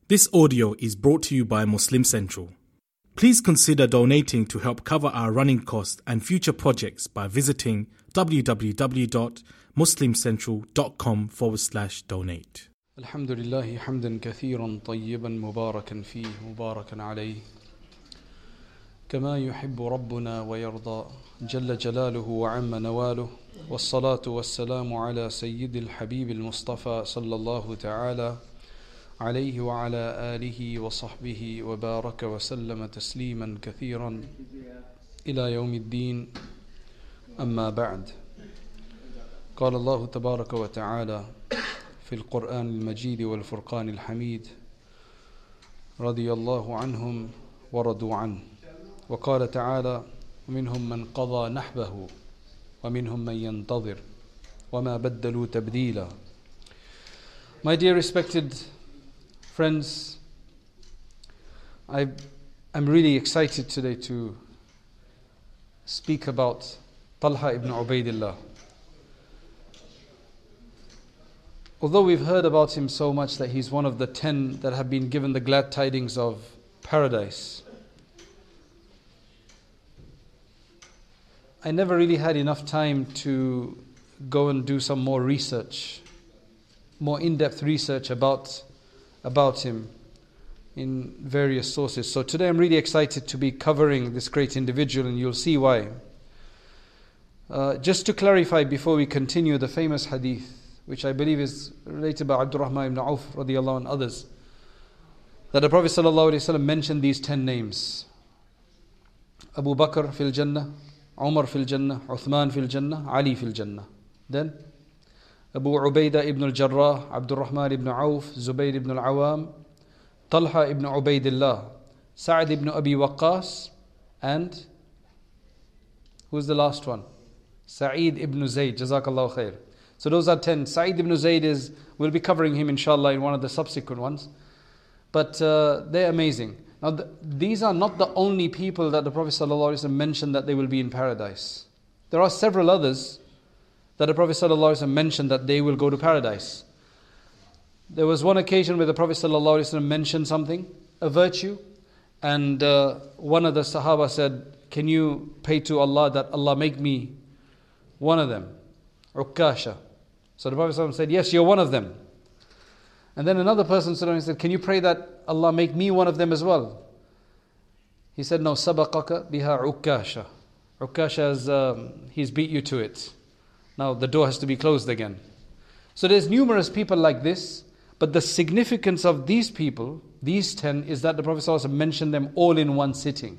This audio is brought to you by Muslim Central. Please consider donating to help cover our running costs and future projects by visiting www.muslimcentral.com/donate. الحمد لله حمدا كثيرا طيبا مباركا فيه مباركا عليه كما يحب ربنا ويرضى جل جلاله وعم نواله والصلاة والسلام على سيد الحبيب المصطفى صلى الله تعالى عليه وعلى آله وصحبه وبارك وسلم تسليما كثيرا إلى يوم الدين. أما بعد، قال الله تبارك وتعالى في القرآن المجيد والفرقان الحميد: رضي الله عنهم ورضوا عنه. وقال تعالى: ومنهم من قضى نحبه ومنهم من ينتظر وما بدلوا تبديلا. My dear respected friends, I'm really excited today to speak about Talha ibn Ubaidillah. Although we've heard about him so much that he's one of the 10 that have been given the glad tidings of paradise, I never really had enough time to go and do some more research, more in-depth research about him in various sources. So today I'm really excited to be covering this great individual, and you'll see why. Just to clarify before we continue, the famous hadith, which I believe is related by Abdurrahman ibn Auf radiallahu and others, that the Prophet sallallahu alaihi wasallam mentioned these 10 names: Abu Bakr fil Jannah, Umar fil Jannah, Uthman fil Jannah, Ali fil Jannah. Then Abu Ubaidah ibn al-Jarrah, Abdurrahman ibn Auf, Zubayr ibn al-Awam, Talha ibn Ubaidillah, Sa'd ibn Abi Waqqas, and who's the last one? Sa'id ibn Zayd, Jazakallahu khair. So those are 10. Sa'id ibn Zayd we'll be covering him inshallah in one of the subsequent ones. But they're amazing. Now these are not the only people that the Prophet ﷺ mentioned that they will be in paradise. There are several others that the Prophet ﷺ mentioned that they will go to paradise. There was one occasion where the Prophet ﷺ mentioned something, a virtue, and one of the Sahaba said, "Can you pray to Allah that Allah make me one of them?" Ukkasha. So the Prophet ﷺ said, "Yes, you're one of them." And then another person said, "Can you pray that Allah make me one of them as well?" He said, "No, sabaqaka biha Ukkasha." Ukkasha he's beat you to it. Now the door has to be closed again. So there's numerous people like this, but the significance of these people, these 10, is that the Prophet ﷺ mentioned them all in one sitting.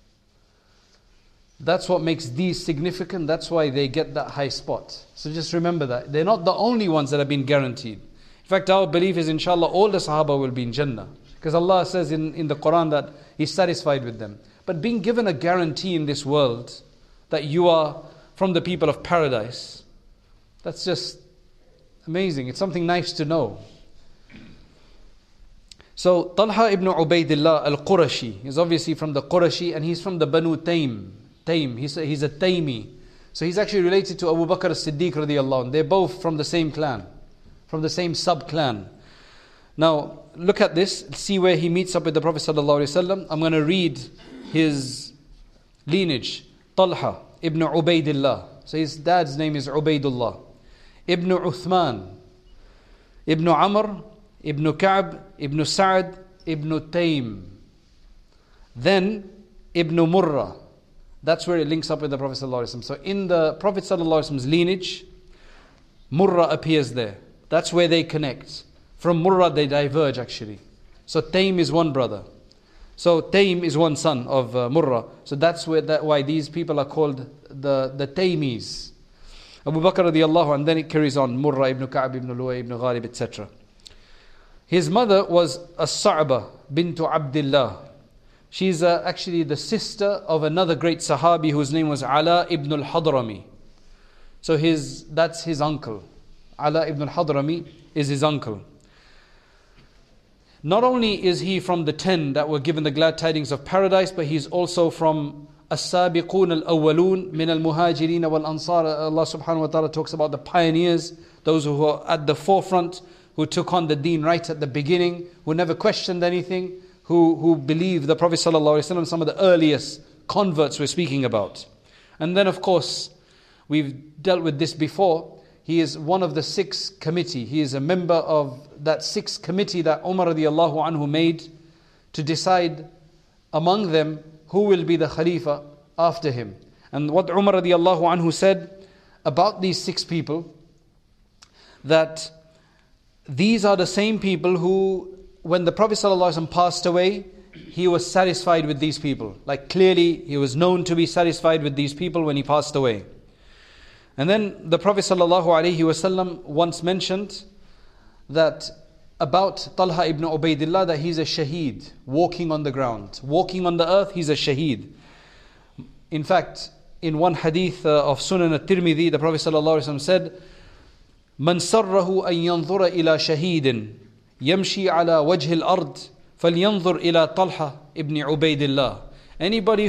That's what makes these significant. That's why they get that high spot. So just remember that. They're not the only ones that have been guaranteed. In fact, our belief is, inshallah, all the Sahaba will be in Jannah. Because Allah says in the Quran that He's satisfied with them. But being given a guarantee in this world that you are from the people of paradise, that's just amazing. It's something nice to know. So Talha ibn Ubaidillah al-Qurashi is obviously from the Qurashi, and he's from the Banu Taym. He's a Taymi. So he's actually related to Abu Bakr as-Siddiq radiallahu anh. They're both from the same clan, from the same sub-clan. Now look at this, see where he meets up with the Prophet sallallahu alaihi wasallam. I'm going to read his lineage. Talha ibn Ubaidillah. So his dad's name is Ubaidullah. Ibn Uthman, Ibn Amr, Ibn Ka'b, Ibn Sa'd, Ibn Taym. Then Ibn Murrah. That's where it links up with the Prophet ﷺ. So in the Prophet ﷺ's lineage, Murrah appears there. That's where they connect. From Murrah they diverge actually. So Taym is one brother. So Taym is one son of Murrah. So that's why these people are called the Taymis. Abu Bakr radiallahu, and then it carries on, Murrah ibn Ka'b ibn Lu'ay ibn Ghalib, etc. His mother was As-Sa'ba bintu Abdillah. She's actually the sister of another great Sahabi whose name was Ala ibn al-Hadrami. So that's his uncle. Ala ibn al-Hadrami is his uncle. Not only is he from the 10 that were given the glad tidings of paradise, but he's also from السابقون الأولون من المهاجرين والأنصار. Allah subhanahu wa ta'ala talks about the pioneers, those who are at the forefront who took on the deen right at the beginning, who never questioned anything, who believed the Prophet ﷺ, some of the earliest converts we're speaking about. And then of course, we've dealt with this before, he is one of the 6 committee. He is a member of that 6 committee that Umar radiallahu anhu made to decide among them who will be the Khalifa after him. And what Umar radiallahu anhu said about these 6 people, that these are the same people who, when the Prophet ﷺ passed away, he was satisfied with these people. Like clearly, he was known to be satisfied with these people when he passed away. And then the Prophet ﷺ once mentioned that about Talha ibn Ubaidillah, that he's a shaheed, walking on the ground. Walking on the earth, he's a shaheed. In fact, in one hadith of Sunan al-Tirmidhi, the Prophet ﷺ said, من سره أن ينظر إلى شهيد يمشي على وجه الأرض فلينظر إلى طلحة ابن عبيد الله. Anybody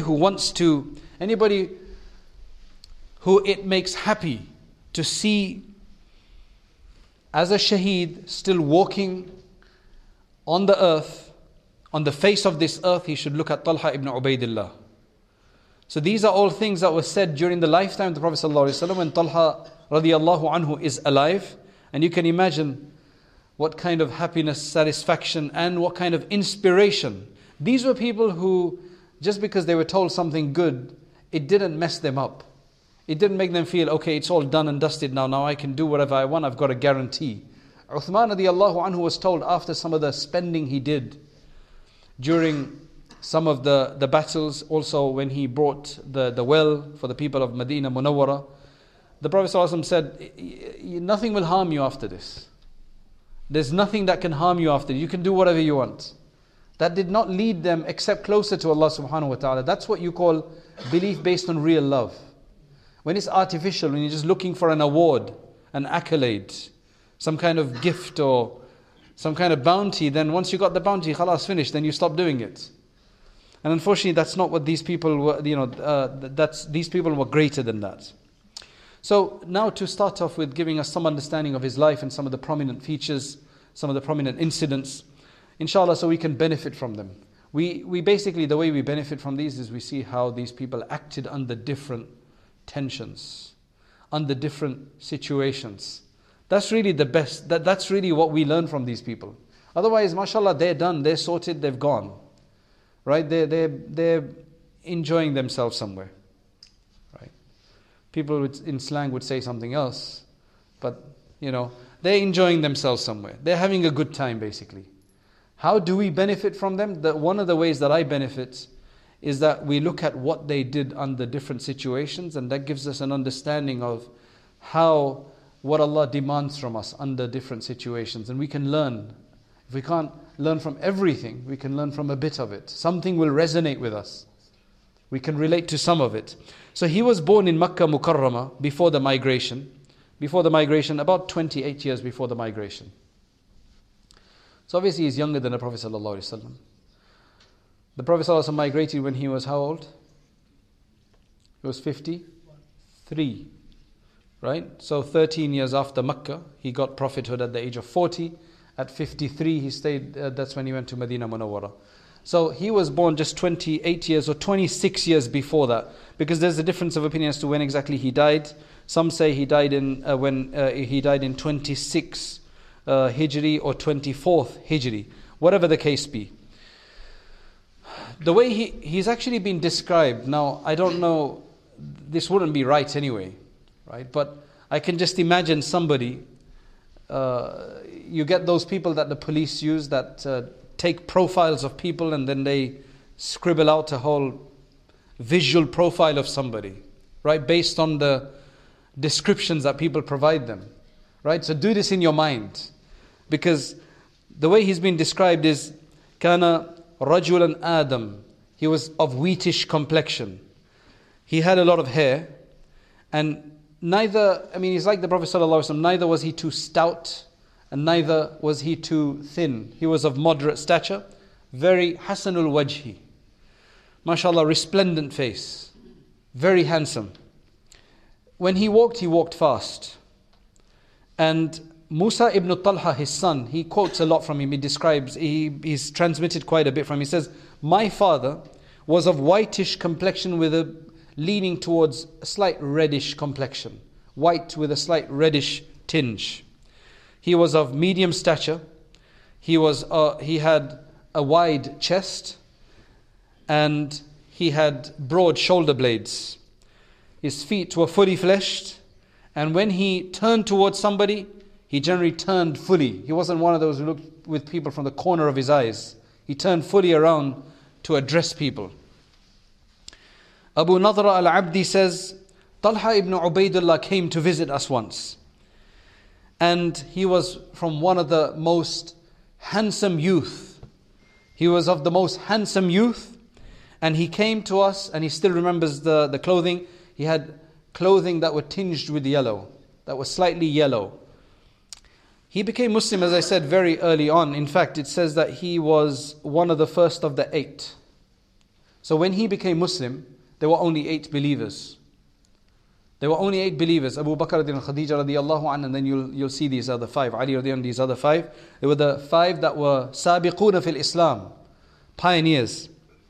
who it makes happy to see as a shaheed still walking on the earth, on the face of this earth, he should look at Talha ibn Ubaidillah. So these are all things that were said during the lifetime of the Prophet ﷺ when Talha radiallahu anhu is alive. And you can imagine what kind of happiness, satisfaction, and what kind of inspiration. These were people who, just because they were told something good, it didn't mess them up. It didn't make them feel, okay, it's all done and dusted now I can do whatever I want, I've got a guarantee. Uthman radiallahu anhu was told after some of the spending he did during some of the battles, also when he brought the well for the people of Medina Munawwara, the Prophet ﷺ said, nothing will harm you after this. There's nothing that can harm you after. You can do whatever you want. That did not lead them except closer to Allah subhanahu wa ta'ala. That's what you call belief based on real love. When it's artificial, when you're just looking for an award, an accolade, some kind of gift or some kind of bounty, then once you got the bounty, khalas, finished, then you stop doing it. And unfortunately, that's not what these people were, these people were greater than that. So now to start off with giving us some understanding of his life and some of the prominent features, some of the prominent incidents, inshallah, so we can benefit from them. We basically, the way we benefit from these is we see how these people acted under different tensions, under different situations. That's really the best, that's really what we learn from these people. Otherwise, mashallah, they're done, they're sorted, they've gone. Right? They're enjoying themselves somewhere. People in slang would say something else, but they're enjoying themselves somewhere. They're having a good time basically. How do we benefit from them? One of the ways that I benefit is that we look at what they did under different situations, and that gives us an understanding of what Allah demands from us under different situations, and we can learn. If we can't learn from everything, we can learn from a bit of it. Something will resonate with us. We can relate to some of it. So he was born in Makkah Mukarramah before the migration, about 28 years before the migration. So obviously he's younger than the Prophet ﷺ. The Prophet ﷺ migrated when he was how old? He was 53, right? So 13 years after Makkah, he got prophethood at the age of 40. At 53, he stayed, that's when he went to Medina Munawwara. So he was born just 28 years or 26 years before that, because there's a difference of opinion as to when exactly he died. Some say he died in 26 Hijri or 24th Hijri, whatever the case be. The way he's actually been described, now I don't know, this wouldn't be right anyway, right? But I can just imagine somebody, you get those people that the police use that take profiles of people and then they scribble out a whole visual profile of somebody, right? Based on the descriptions that people provide them, right? So do this in your mind, because the way he's been described is kana rajulan Adam. He was of wheatish complexion. He had a lot of hair, and he's like the Prophet ﷺ, neither was he too stout and neither was he too thin. He was of moderate stature, very hasanul wajhi. MashaAllah, resplendent face, very handsome. When he walked fast. And Musa ibn Talha, his son, he quotes a lot from him. He describes, he's transmitted quite a bit from him. He says, my father was of whitish complexion with a leaning towards a slight reddish complexion. White with a slight reddish tinge. He was of medium stature. He had a wide chest. And he had broad shoulder blades. His feet were fully fleshed. And when he turned towards somebody, he generally turned fully. He wasn't one of those who looked with people from the corner of his eyes. He turned fully around to address people. Abu Nadra al-Abdi says, Talha ibn Ubaidullah came to visit us once. And he was from one of the most handsome youth. He was of the most handsome youth. And he came to us, and he still remembers the clothing. He had clothing that were tinged with yellow, that was slightly yellow. He became Muslim, as I said, very early on. In fact, it says that he was one of the first of the 8. So when he became Muslim, there were only 8 believers. There were only 8 believers. Abu Bakr and Khadija radiallahu anhu, and then you'll see these other 5. Ali radiallahu anhu, these other 5. They were the 5 that were sabiquna fil Islam, pioneers.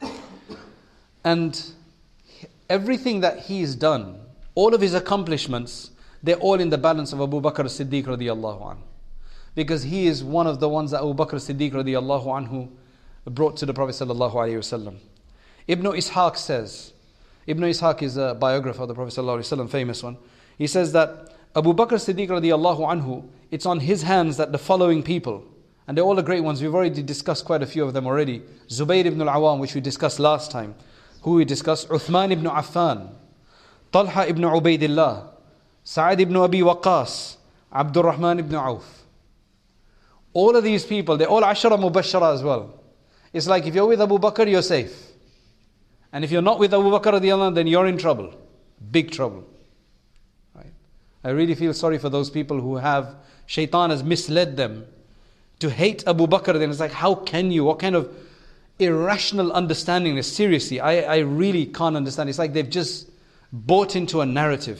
And everything that he's done, all of his accomplishments, they're all in the balance of Abu Bakr as-Siddiq radiallahu anhu. Because he is one of the ones that Abu Bakr as-Siddiq radiallahu anhu brought to the Prophet sallallahu alaihi wasallam. Ibn Ishaq says, Ibn Ishaq is a biographer of the Prophet sallallahu alaihi wasallam, famous one. He says that Abu Bakr as-Siddiq radiallahu anhu, it's on his hands that the following people, and they're all the great ones, we've already discussed quite a few of them already. Zubayr ibn al-Awwam, which we discussed last time, who we discussed, Uthman ibn Affan, Talha ibn Ubaidillah, Sa'ad ibn Abi Waqqas, Abdul Rahman ibn Auf. All of these people, they're all Ashara Mubashara as well. It's like if you're with Abu Bakr, you're safe. And if you're not with Abu Bakr radiallahu anh, then you're in trouble. Big trouble. Right? I really feel sorry for those people who have, shaitan has misled them to hate Abu Bakr. Then it's like, how can you? What kind of irrational understanding is? Seriously, I really can't understand. It's like they've just bought into a narrative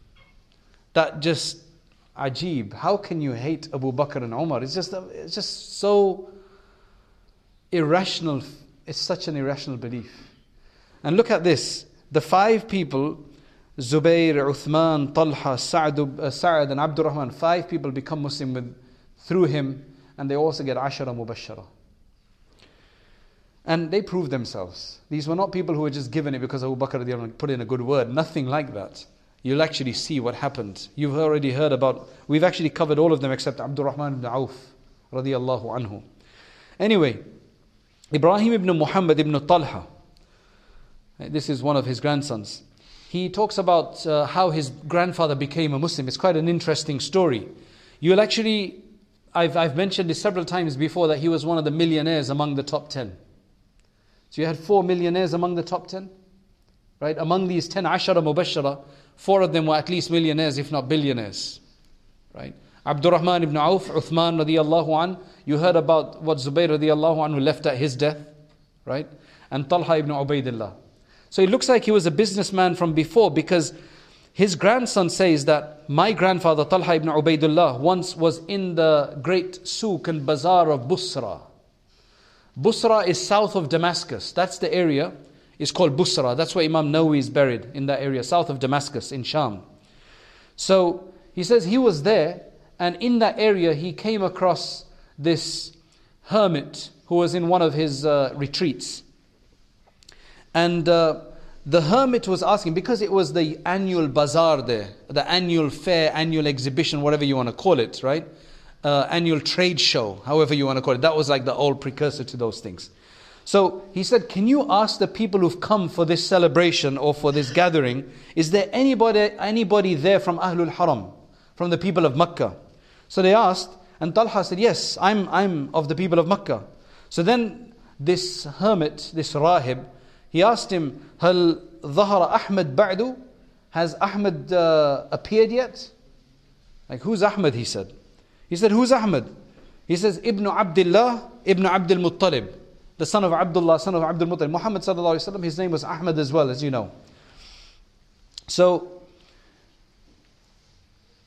that just ajib. How can you hate Abu Bakr and Umar? It's just so irrational. It's such an irrational belief. And look at this. The 5 people, Zubayr, Uthman, Talha, Sa'ad and Abdul Rahman, 5 people become Muslim through him, and they also get Ashara Mubashara. And they proved themselves. These were not people who were just given it because Abu Bakr put in a good word. Nothing like that. You'll actually see what happened. You've already heard about, we've actually covered all of them except Abdul Rahman ibn Auf radiyallahu anhu. Anyway, Ibrahim ibn Muhammad ibn Talha, this is one of his grandsons. He talks about how his grandfather became a Muslim. It's quite an interesting story. You'll actually, I've mentioned this several times before, that he was one of the millionaires among the top 10. So you had 4 millionaires among the top 10. Right? Among these 10 Ashara Mubashara, 4 of them were at least millionaires, if not billionaires. Right? Abdul Rahman ibn Auf, Uthman radiallahu an. You heard about what Zubayr radiallahu anhu left at his death. Right? And Talha ibn Ubaidillah. So it looks like he was a businessman from before, because his grandson says that my grandfather Talha ibn Ubaidullah once was in the great souk and bazaar of Busra. Busra is south of Damascus. That's the area. It's called Busra. That's where Imam Nawawi is buried, in that area, south of Damascus in Sham. So he says he was there, and in that area he came across this hermit who was in one of his retreats. And the hermit was asking, because it was the annual bazaar there, the annual fair, annual exhibition, whatever you want to call it, right? Annual trade show, however you want to call it. That was like the old precursor to those things. So he said, can you ask the people who've come for this celebration or for this gathering, is there anybody there from Ahlul Haram, from the people of Makkah? So they asked, and Talha said, yes, I'm of the people of Makkah. So then this hermit, this rahib, he asked him, Hal Dhahara Ahmed Ba'du? Has Ahmed appeared yet? Like, who's Ahmed? He said. He said, who's Ahmed? He says, Ibn Abdullah, Ibn Abdul Muttalib, the son of Abdullah, son of Abdul Muttalib. Muhammad sallallahu alaihi wasallam, his name was Ahmed as well, as you know. So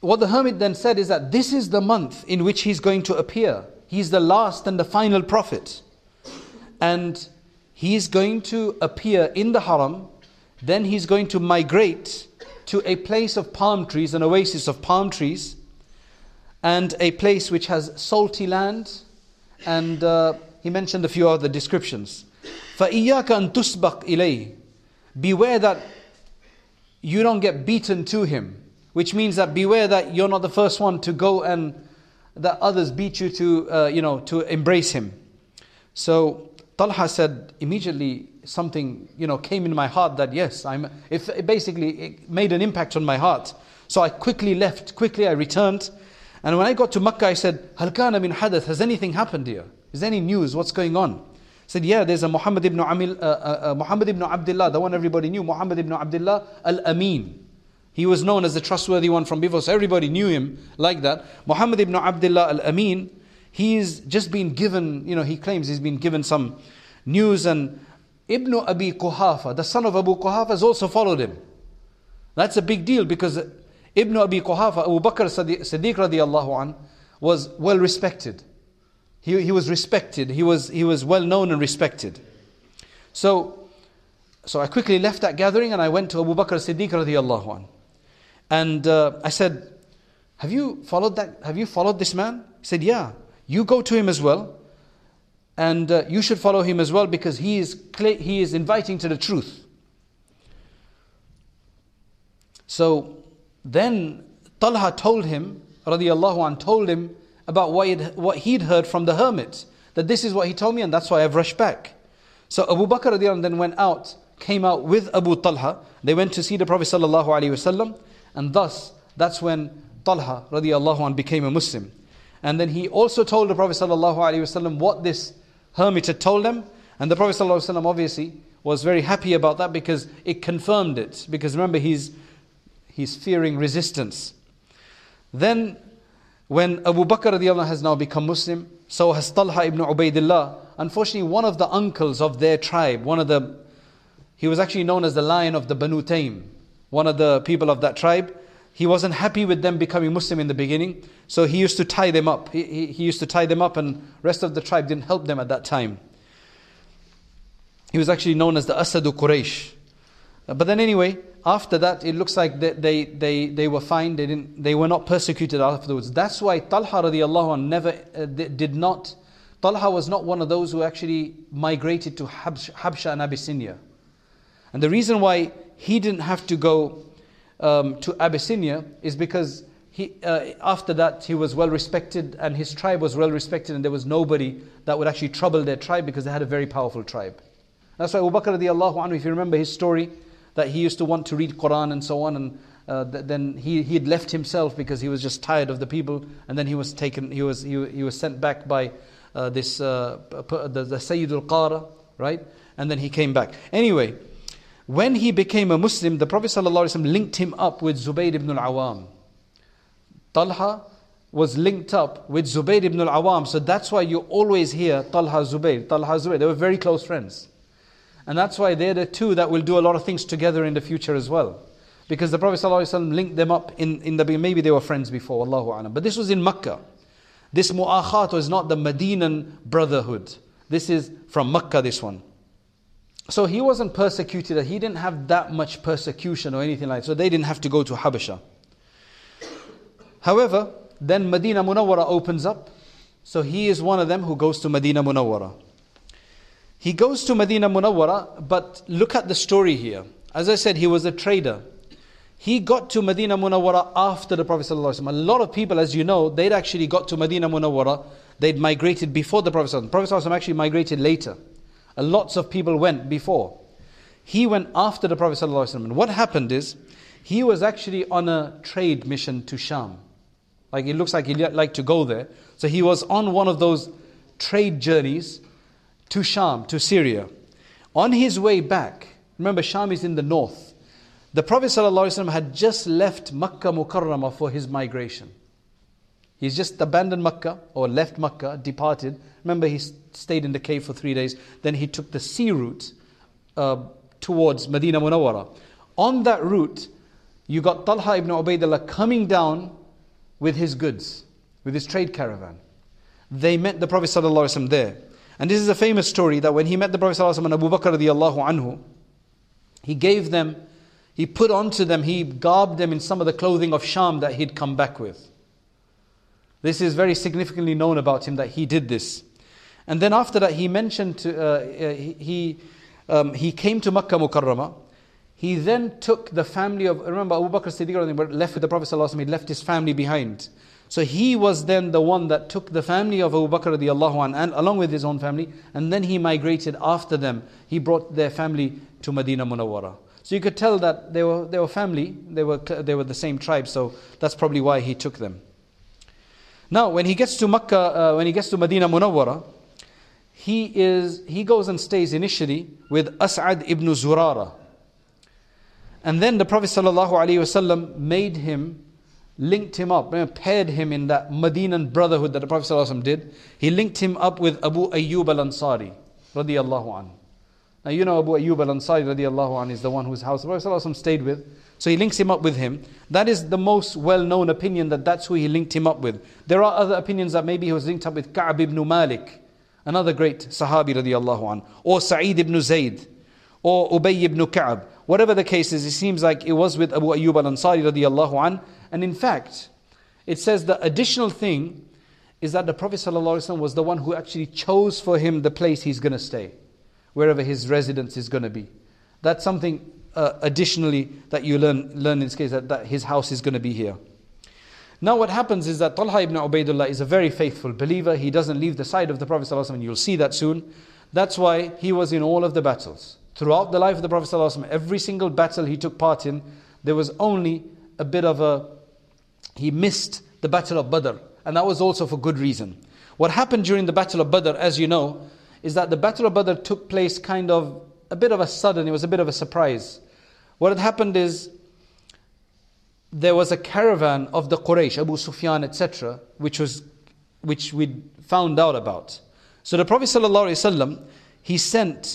what the hermit then said is that this is the month in which he's going to appear. He's the last and the final prophet. And he's going to appear in the haram. Then he's going to migrate to a place of palm trees, an oasis of palm trees, and a place which has salty land. And he mentioned a few other descriptions. فَإِيَّاكَ أَن تُسْبَقْ إِلَيْهِ. Beware that you don't get beaten to him. Which means that beware that you're not the first one to go and that others beat you to embrace him. So Talha said, immediately something, came in my heart that yes, it made an impact on my heart. So I quickly left, quickly I returned. And when I got to Makkah, I said, هَلْ كَانَ مِنْ حَدَث? Has anything happened here? Is there any news? What's going on? I said, yeah, there's a Muhammad ibn Abdullah, the one everybody knew, Muhammad ibn Abdullah al-Amin. He was known as the trustworthy one from before, so everybody knew him like that. Muhammad ibn Abdullah al-Amin, he's just been given, he claims he's been given some news, and Ibn Abi Quhafa, the son of Abu Quhafa, has also followed him. That's a big deal because Ibn Abi Quhafa, Abu Bakr Siddiq radiallahu an, was well respected. He was respected. He was well known and respected. So I quickly left that gathering and I went to Abu Bakr Siddiq radiallahu an. And I said, have you followed this man? He said, yeah. You go to him as well. And you should follow him as well because he is inviting to the truth. So then Talha told him, radiallahu anh, told him about what he'd heard from the hermit. That this is what he told me and that's why I've rushed back. So Abu Bakr radiallahu anh then came out with Abu Talha. They went to see the Prophet sallallahu alaihi wasallam. And thus, that's when Talha radiallahu anh became a Muslim. And then he also told the Prophet sallallahu alaihi wasallam what this hermit had told them. And the Prophet sallallahu alaihi wasallam obviously was very happy about that because it confirmed it. Because remember, he's fearing resistance. Then, when Abu Bakr radiallahu anh has now become Muslim, so has Talha ibn Ubaidillah. Unfortunately, one of the uncles of their tribe, he was actually known as the Lion of the Banu Taym. One of the people of that tribe, he wasn't happy with them becoming Muslim in the beginning. So he used to tie them up. He used to tie them up and rest of the tribe didn't help them at that time. He was actually known as the Asadu Quraysh. But then anyway, after that, it looks like they were fine. They were not persecuted afterwards. That's why Talha radiallahu anh Talha was not one of those who actually migrated to Habsha and Abyssinia. And the reason why he didn't have to go to Abyssinia is because after that he was well respected and his tribe was well respected and there was nobody that would actually trouble their tribe because they had a very powerful tribe. That's why Abu Bakr radiallahu anhu, if you remember his story, that he used to want to read Quran and so on, and then he had left himself because he was just tired of the people, and then he was sent back by the Sayyidul Qara, right? And then he came back. Anyway, when he became a Muslim, the Prophet ﷺ linked him up with Zubayr ibn al-Awwam. Talha was linked up with Zubayr ibn al-Awwam. So that's why you always hear Talha Zubayr. They were very close friends. And that's why they're the two that will do a lot of things together in the future as well. Because the Prophet ﷺ linked them up in the maybe they were friends before, Allahu A'lam. But this was in Makkah. This mu'akhat was not the Medinan brotherhood. This is from Makkah, this one. So he wasn't persecuted. He didn't have that much persecution or anything like that. So they didn't have to go to Habasha. However, then Medina Munawwara opens up. So he is one of them who goes to Medina Munawwara. He goes to Medina Munawwara, but look at the story here. As I said, he was a trader. He got to Medina Munawwara after the Prophet ﷺ. A lot of people, as you know, they'd actually got to Medina Munawwara. They'd migrated before the Prophet ﷺ. The Prophet ﷺ actually migrated later. Lots of people went before. He went after the Prophet ﷺ. And what happened is, he was actually on a trade mission to Sham. Like it looks like he'd like to go there. So he was on one of those trade journeys to Sham, to Syria. On his way back, remember Sham is in the north. The Prophet ﷺ had just left Makkah Mukarramah for his migration. He's just abandoned Makkah or left Makkah, departed. Remember, he stayed in the cave for 3 days. Then he took the sea route towards Medina Munawwara. On that route, you got Talha ibn Ubaidillah coming down with his goods, with his trade caravan. They met the Prophet ﷺ there. And this is a famous story that when he met the Prophet ﷺ and Abu Bakr radiallahu anhu, he gave them, he put onto them, he garbed them in some of the clothing of Sham that he'd come back with. This is very significantly known about him that he did this. And then after that he mentioned, he came to Makkah Mukarramah. He then took the family of, remember Abu Bakr Siddiq left with the Prophet ﷺ, he left his family behind. So he was then the one that took the family of Abu Bakr radiallahu anhu and along with his own family, and then he migrated after them. He brought their family to Medina Munawwara. So you could tell that they were family, they were the same tribe, so that's probably why he took them. Now when he gets to Makkah, when he gets to Medina Munawwara, he goes and stays initially with As'ad ibn Zurara. And then the Prophet ﷺ made him, linked him up, paired him in that Medinan brotherhood that the Prophet ﷺ did. He linked him up with Abu Ayyub al-Ansari radiyallahu anhu. Now you know Abu Ayyub al-Ansari radiyallahu anhu is the one whose house the Prophet ﷺ stayed with. So he links him up with him. That is the most well-known opinion, that that's who he linked him up with. There are other opinions that maybe he was linked up with Ka'b ibn Malik, another great Sahabi radiyallahu anhu, or Sa'id ibn Zayd, or Ubay ibn Ka'b. Whatever the case is, it seems like it was with Abu Ayyub al-Ansari radiyallahu anhu. And in fact, it says the additional thing is that the Prophet ﷺ was the one who actually chose for him the place he's going to stay, wherever his residence is going to be. That's something additionally that you learn in this case, that his house is going to be here. Now what happens is that Talha ibn Ubaidullah is a very faithful believer. He doesn't leave the side of the Prophet ﷺ, and you'll see that soon. That's why he was in all of the battles. Throughout the life of the Prophet ﷺ, every single battle he took part in, there was only a bit of he missed the Battle of Badr, and that was also for good reason. What happened during the Battle of Badr, as you know, is that the Battle of Badr took place kind of a bit of a sudden, it was a bit of a surprise. What had happened is, there was a caravan of the Quraysh, Abu Sufyan, etc., which we found out about. So the Prophet ﷺ, he sent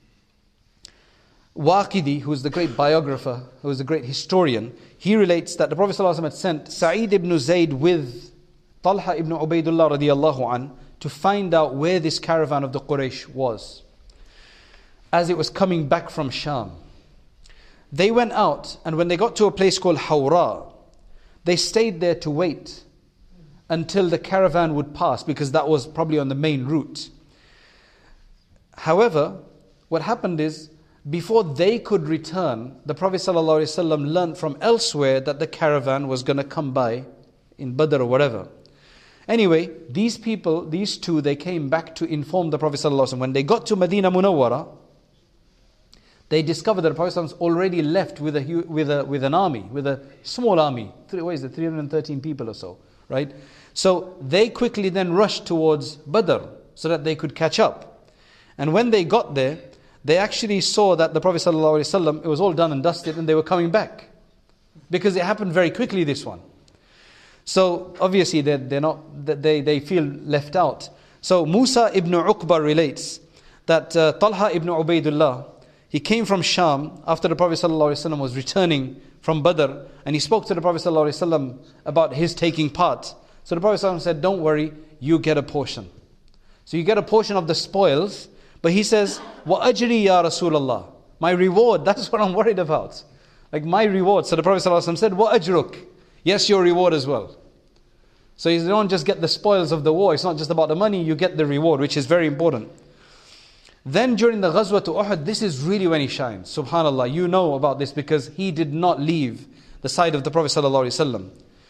Waqidi, who is the great biographer, who is the great historian, he relates that the Prophet ﷺ had sent Sa'id ibn Zayd with Talha ibn Ubaidullah radiyallahu an to find out where this caravan of the Quraysh was, as it was coming back from Sham. They went out, and when they got to a place called Hawra, they stayed there to wait until the caravan would pass, because that was probably on the main route. However, what happened is, before they could return, the Prophet ﷺ learned from elsewhere that the caravan was going to come by in Badr or whatever. Anyway, these people, these two, they came back to inform the Prophet ﷺ. When they got to Medina Munawwara, they discovered that the Prophet ﷺ already left with an army, with a small army. What is it, 313 people or so, right? So they quickly then rushed towards Badr so that they could catch up. And when they got there, they actually saw that the Prophet ﷺ, it was all done and dusted, and they were coming back. Because it happened very quickly, this one. So obviously they feel left out. So Musa ibn Uqba relates that Talha ibn Ubaidullah, he came from Sham after the Prophet ﷺ was returning from Badr, and he spoke to the Prophet ﷺ about his taking part. So the Prophet ﷺ said, don't worry, you get a portion. So you get a portion of the spoils. But he says, "Wa ajri ya Rasulullah." My reward, that's what I'm worried about. Like my reward. So the Prophet ﷺ said, "Wa ajruk." Yes, your reward as well. So you don't just get the spoils of the war. It's not just about the money, you get the reward, which is very important. Then during the Ghazwa to Uhud, this is really when he shines. Subhanallah, you know about this because he did not leave the side of the Prophet ﷺ.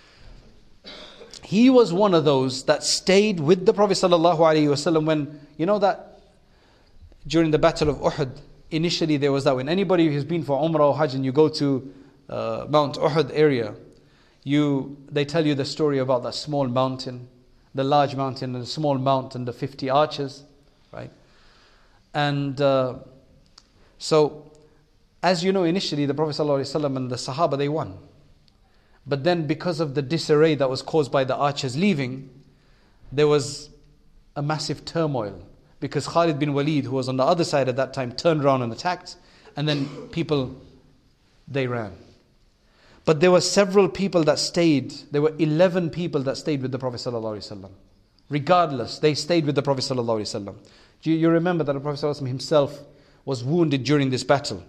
He was one of those that stayed with the Prophet ﷺ when, you know that during the Battle of Uhud, initially there was that when anybody who's been for Umrah or Hajj and you go to Mount Uhud area, they tell you the story about that small mountain, the large mountain and the small mountain, the 50 arches, right? And so, as you know, initially the Prophet ﷺ and the Sahaba, they won. But then because of the disarray that was caused by the archers leaving, there was a massive turmoil. Because Khalid bin Walid, who was on the other side at that time, turned around and attacked. And then people, they ran. But there were several people that stayed. There were 11 people that stayed with the Prophet ﷺ. Regardless, they stayed with the Prophet ﷺ. You remember that the Prophet ﷺ himself was wounded during this battle.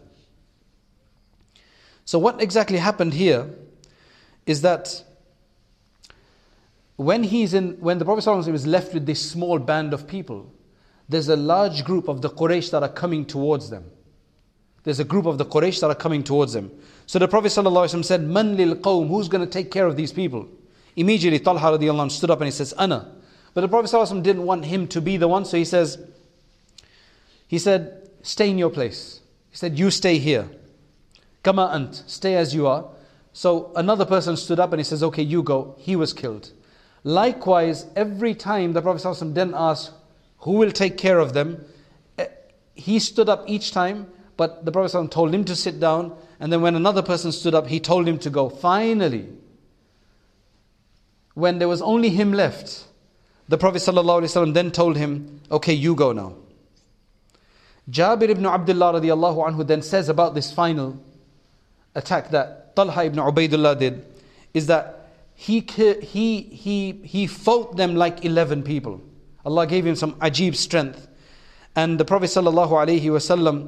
So what exactly happened here is that when the Prophet ﷺ is left with this small band of people, there's a large group of the Quraysh that are coming towards them. There's a group of the Quraysh that are coming towards them. So the Prophet ﷺ said, "Man lil qawm," who's going to take care of these people? Immediately Talha radiallahu anhu stood up and he says, "Ana." But the Prophet ﷺ didn't want him to be the one, so he said, "Stay in your place." He said, "You stay here. Kama ant, stay as you are." So another person stood up and he says, "Okay, you go." He was killed. Likewise, every time the Prophet ﷺ didn't ask who will take care of them, he stood up each time, but the Prophet ﷺ told him to sit down, and then when another person stood up, he told him to go. Finally, when there was only him left, the Prophet ﷺ then told him, "Okay, you go now." Jabir ibn Abdullah radiallahu anhu then says about this final attack that Talha ibn Ubaidullah did, is that he fought them like 11 people. Allah gave him some ajib strength. And the Prophet sallallahu alaihi wasallam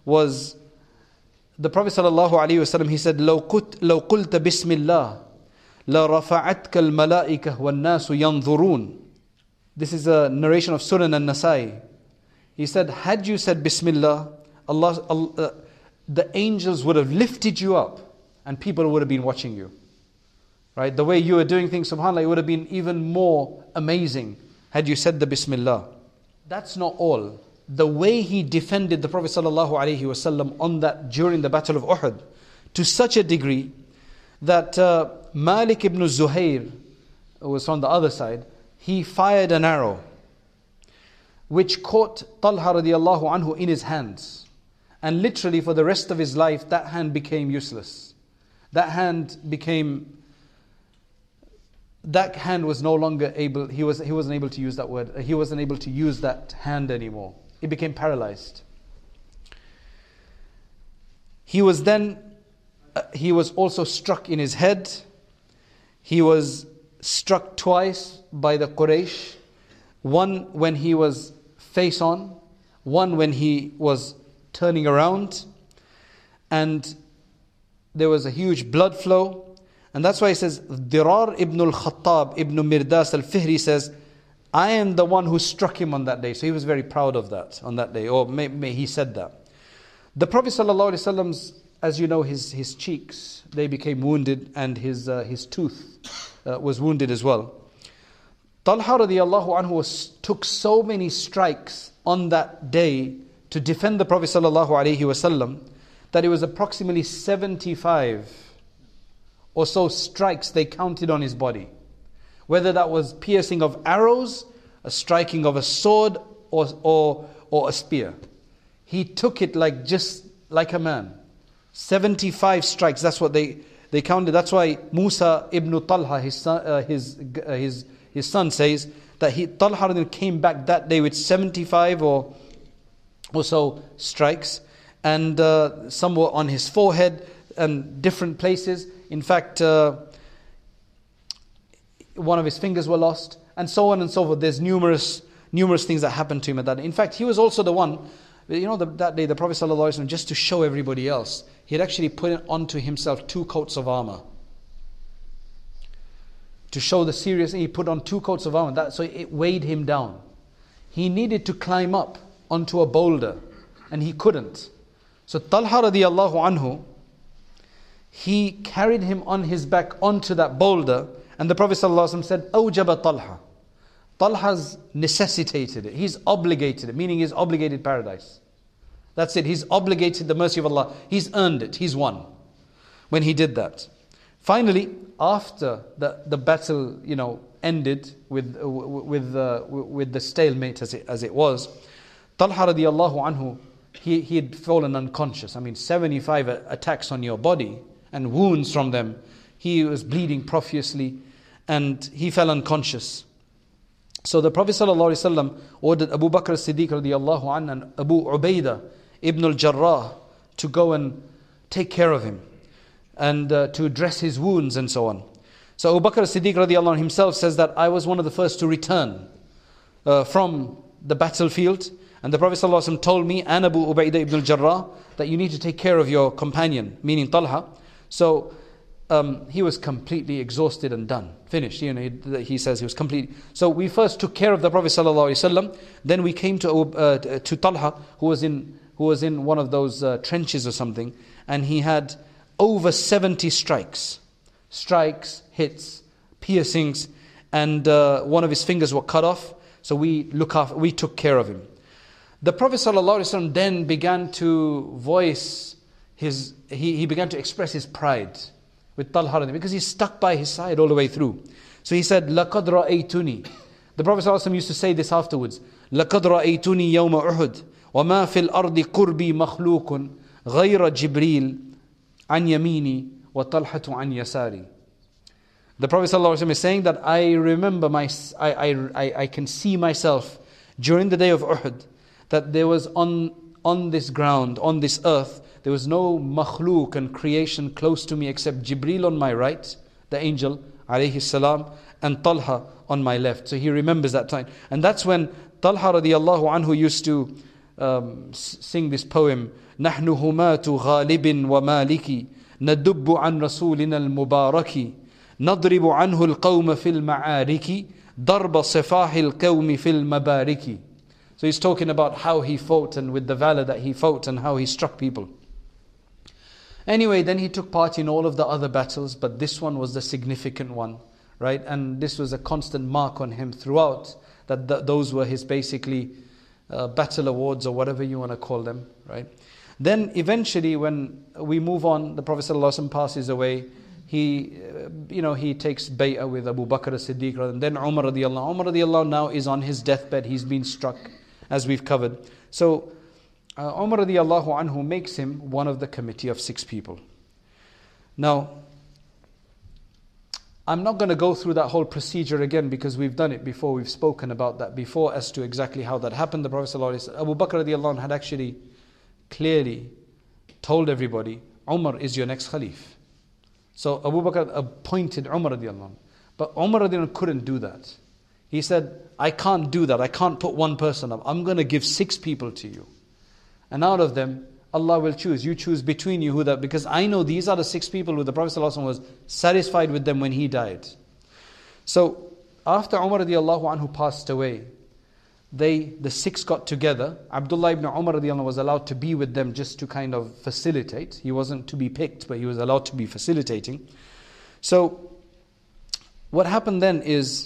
he said, لو قلت بسم الله لرفعتك الملائكة والناس ينظرون. This is a narration of Sunan al-Nasai. He said, had you said Bismillah, the angels would have lifted you up and people would have been watching you. Right? The way you were doing things, subhanAllah, it would have been even more amazing had you said the Bismillah. That's not all. The way he defended the Prophet ﷺ during the Battle of Uhud, to such a degree that Malik ibn Zuhair, who was on the other side, he fired an arrow which caught Talha radiallahu anhu in his hands. And literally for the rest of his life, that hand became useless. That hand was no longer able, he wasn't able to use that word, he wasn't able to use that hand anymore. It became paralyzed. He was also struck in his head. He was struck twice by the Quraysh. One when he was face on, one when he was turning around. And there was a huge blood flow. And that's why he says, Dirar ibn al-Khattab ibn Mirdas al-Fihri says, I am the one who struck him on that day. So he was very proud of that on that day. Or may he said that. The Prophet ﷺ, as you know, his cheeks, they became wounded, and his tooth was wounded as well. Talha radiallahu anhu took so many strikes on that day to defend the Prophet ﷺ that it was approximately 75 or so strikes they counted on his body. Whether that was piercing of arrows, a striking of a sword, or a spear. He took it just like a man. 75 strikes, that's what they counted. That's why Musa ibn Talha, his son says that Talha came back that day with 75 or so strikes, and some were on his forehead and different places. In fact, one of his fingers were lost, and so on and so forth. There's numerous things that happened to him at that day. In fact, he was also the one, that day the Prophet ﷺ, just to show everybody else, he had actually put onto himself 2 coats of armor. To show the seriousness, he put on 2 coats of armor, so it weighed him down. He needed to climb up onto a boulder, and he couldn't. So Talha radiallahu anhu, he carried him on his back onto that boulder, and the Prophet ﷺ said, Awjaba Talha. Talha's necessitated it. He's obligated it, meaning he's obligated paradise. That's it. He's obligated the mercy of Allah. He's earned it. He's won when he did that. Finally, after the battle, ended with the stalemate as it was, Talha radiallahu anhu, he had fallen unconscious. 75 attacks on your body and wounds from them. He was bleeding profusely and he fell unconscious. So the Prophet ﷺ ordered Abu Bakr as-Siddiq radiallahu anhu and Abu Ubaidah ibn al-Jarrah to go and take care of him. and to dress his wounds and so on. So Abu Bakr as-Siddiq radiallahu anhu himself says that I was one of the first to return from the battlefield, and the Prophet ﷺ told me and Abu Ubaidah ibn al-Jarrah that you need to take care of your companion, meaning Talha. So he was completely exhausted and done, finished. He says he was complete. So we first took care of the Prophet ﷺ. Then we came to Talha, who was in one of those trenches or something, and he had over 70 strikes, hits, piercings, and one of his fingers were cut off. So we took care of him. The Prophet ﷺ then began to voice he began to express his pride with Talha, because he's stuck by his side all the way through. So he said, لَقَدْ رَأَيْتُنِي. The Prophet ﷺ used to say this afterwards, لَقَدْ رَأَيْتُنِي يَوْمَ أُحُدٍ وَمَا فِي الْأَرْضِ قُرْبِي مَخْلُوقٌ غَيْرَ جِبْرِيلٍ عَنْ يَمِينِي وَطَلْحَةُ عَنْ يَسَارِي. The Prophet ﷺ is saying that I remember I can see myself during the day of Uhud, that there was on this ground, on this earth, there was no makhluk and creation close to me except Jibreel on my right, the angel, alayhi salam, and Talha on my left. So he remembers that time. And that's when Talha radiallahu anhu used to sing this poem, نَحْنُ هُمَاتُ غَالِبٍ وَمَالِكِ نَدُبُّ عَنْ رَسُولِنَا الْمُبَارَكِ نَضْرِبُ عَنْهُ الْقَوْمَ فِي الْمَعَارِكِ ضَرْبَ صِفَاحِ الْقَوْمِ فِي الْمَبَارِكِ. So he's talking about how he fought and with the valor that he fought and how he struck people. Anyway, then he took part in all of the other battles, but this one was the significant one, right? And this was a constant mark on him throughout, that those were his basically battle awards or whatever you want to call them, right? Then eventually when we move on, the Prophet ﷺ passes away. He takes bay'ah with Abu Bakr as-Siddiq, and then Umar radiallahu anhu now is on his deathbed. He's been struck, as we've covered. So Umar radiallahu anhu makes him one of the committee of 6 people. Now, I'm not going to go through that whole procedure again because we've done it before. We've spoken about that before as to exactly how that happened. The Prophet ﷺ, Abu Bakr radiallahu anhu had actually clearly told everybody, Umar is your next Khalif. So Abu Bakr appointed Umar radiallahu anhu. But Umar radiallahu anhu couldn't do that. He said, I can't do that. I can't put one person up. I'm going to give 6 people to you. And out of them, Allah will choose. You choose between you who that, because I know these are the 6 people who the Prophet ﷺ was satisfied with them when he died. So after Umar radiallahu anhu passed away, the 6 got together. Abdullah ibn Umar radiallahu anhu was allowed to be with them just to kind of facilitate. He wasn't to be picked, but he was allowed to be facilitating. So what happened then is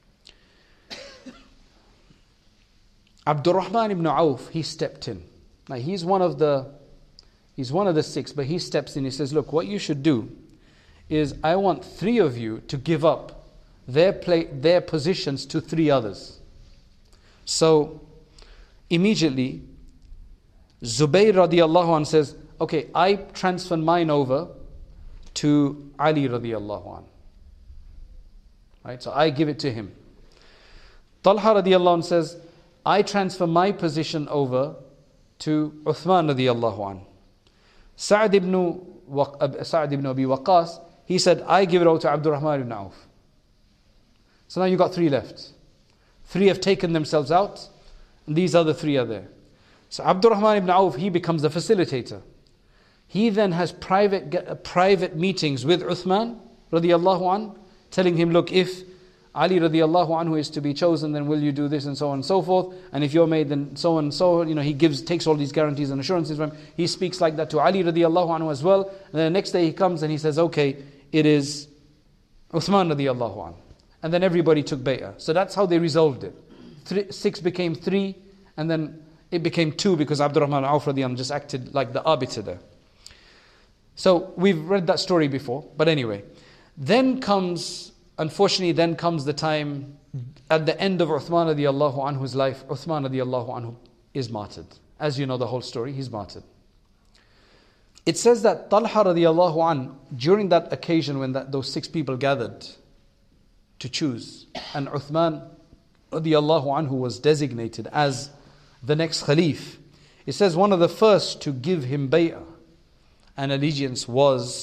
Abdurrahman ibn Auf, he stepped in. Now he's one of the 6, but he steps in. He says, look, what you should do is I want 3 of you to give up their positions to 3 others. So immediately Zubayr radiallahu anhu says, okay, I transfer mine over to Ali radiallahu anhu. Right? So I give it to him. Talha radiallahu anhu says, I transfer my position over to Uthman radiallahu anhu. Sa'd ibn Abi Waqqas, he said, I give it over to Abdurrahman ibn Auf. So now you got 3 left. 3 have taken themselves out, and these other 3 are there. So Abdurrahman ibn Auf, he becomes the facilitator. He then has private meetings with Uthman radiallahu anhu, telling him, look, if Ali radiallahu anhu is to be chosen, then will you do this, and so on and so forth. And if you're made, then so on and so on. He takes all these guarantees and assurances from him. He speaks like that to Ali radiallahu anhu as well. And then the next day he comes and he says, okay, it is Uthman radiallahu anhu. And then everybody took bay'ah. So that's how they resolved it. 6 became 3, and then it became 2 because Abdurrahman Auf radiallahu anhu just acted like the arbiter there. So we've read that story before, but anyway. Unfortunately, then comes the time at the end of Uthman radiallahu anhu's life. Uthman radiallahu anhu is martyred. As you know the whole story, he's martyred. It says that Talha radiallahu anhu, during that occasion when those 6 people gathered to choose, and Uthman radiallahu anhu was designated as the next Khalif, it says one of the first to give him bay'ah and allegiance was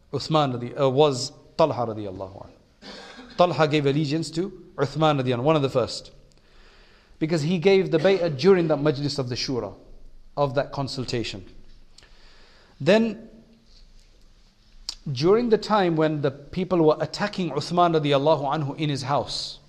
was Talha radiallahu anhu. Talha gave allegiance to Uthman radiallahu anhu, one of the first. Because he gave the bay'ah during that majlis of the shura, of that consultation. Then, during the time when the people were attacking Uthman radiallahu anhu in his house,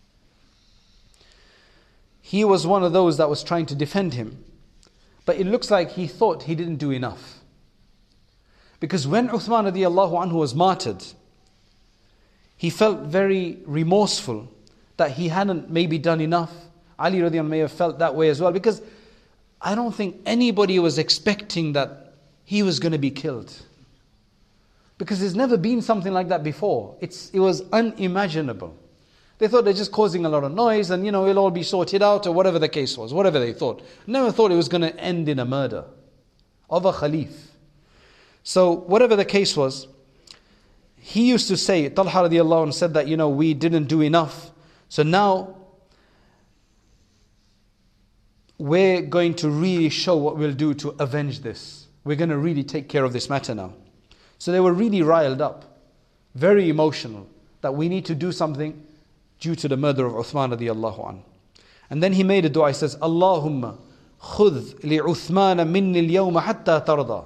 he was one of those that was trying to defend him. But it looks like he thought he didn't do enough. Because when Uthman radiallahu anhu was martyred, he felt very remorseful that he hadn't maybe done enough. Ali radiallahu anhu may have felt that way as well. Because I don't think anybody was expecting that he was going to be killed. Because there's never been something like that before. It was unimaginable. They thought they're just causing a lot of noise and it'll all be sorted out or whatever the case was, whatever they thought. Never thought it was going to end in a murder of a Khalif. So whatever the case was, he used to say, Talha radiallahu anhu said that, we didn't do enough. So now, we're going to really show what we'll do to avenge this. We're going to really take care of this matter now. So they were really riled up, very emotional, that we need to do something due to the murder of Uthman radiallahu anhu. And then he made a dua, he says, Allahumma khudh li Uthmana minni al-yawma hatta tarda.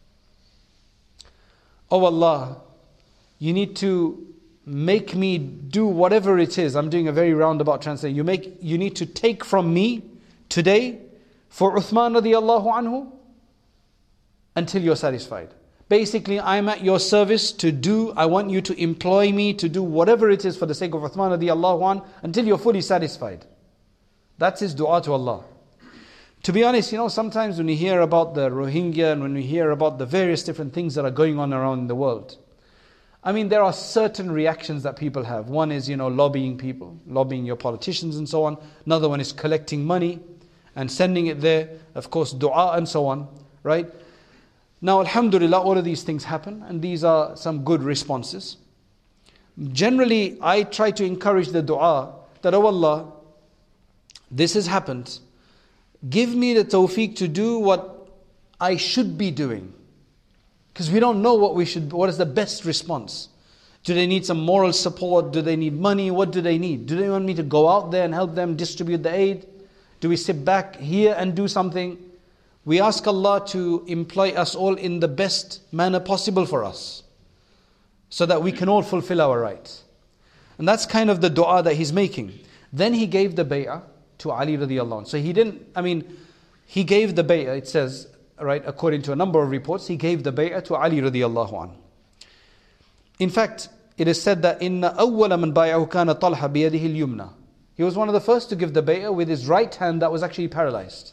Oh Allah, you need to make me do whatever it is. I'm doing a very roundabout translation. You need to take from me today for Uthman radiallahu anhu until you're satisfied. Basically, I'm at your service I want you to employ me to do whatever it is for the sake of Uthman radiallahu anhu until you're fully satisfied. That's his dua to Allah. To be honest, sometimes when we hear about the Rohingya and when we hear about the various different things that are going on around in the world, there are certain reactions that people have. One is, lobbying people, lobbying your politicians and so on. Another one is collecting money and sending it there. Of course, dua and so on, right? Now, alhamdulillah, all of these things happen and these are some good responses. Generally, I try to encourage the dua that, oh Allah, this has happened. Give me the tawfiq to do what I should be doing. Because we don't know what is the best response. Do they need some moral support? Do they need money? What do they need? Do they want me to go out there and help them distribute the aid? Do we sit back here and do something? We ask Allah to employ us all in the best manner possible for us, so that we can all fulfill our rights. And that's kind of the dua that he's making. Then he gave the bay'ah to Ali radiallahu anhu. So he gave the bay'ah, it says, right, according to a number of reports, he gave the bay'ah to Ali radiallahu anhu. In fact, it is said that inna awwala man bay'ahu kana Talha biyadihi al-yumna. He was one of the first to give the bay'ah with his right hand that was actually paralyzed.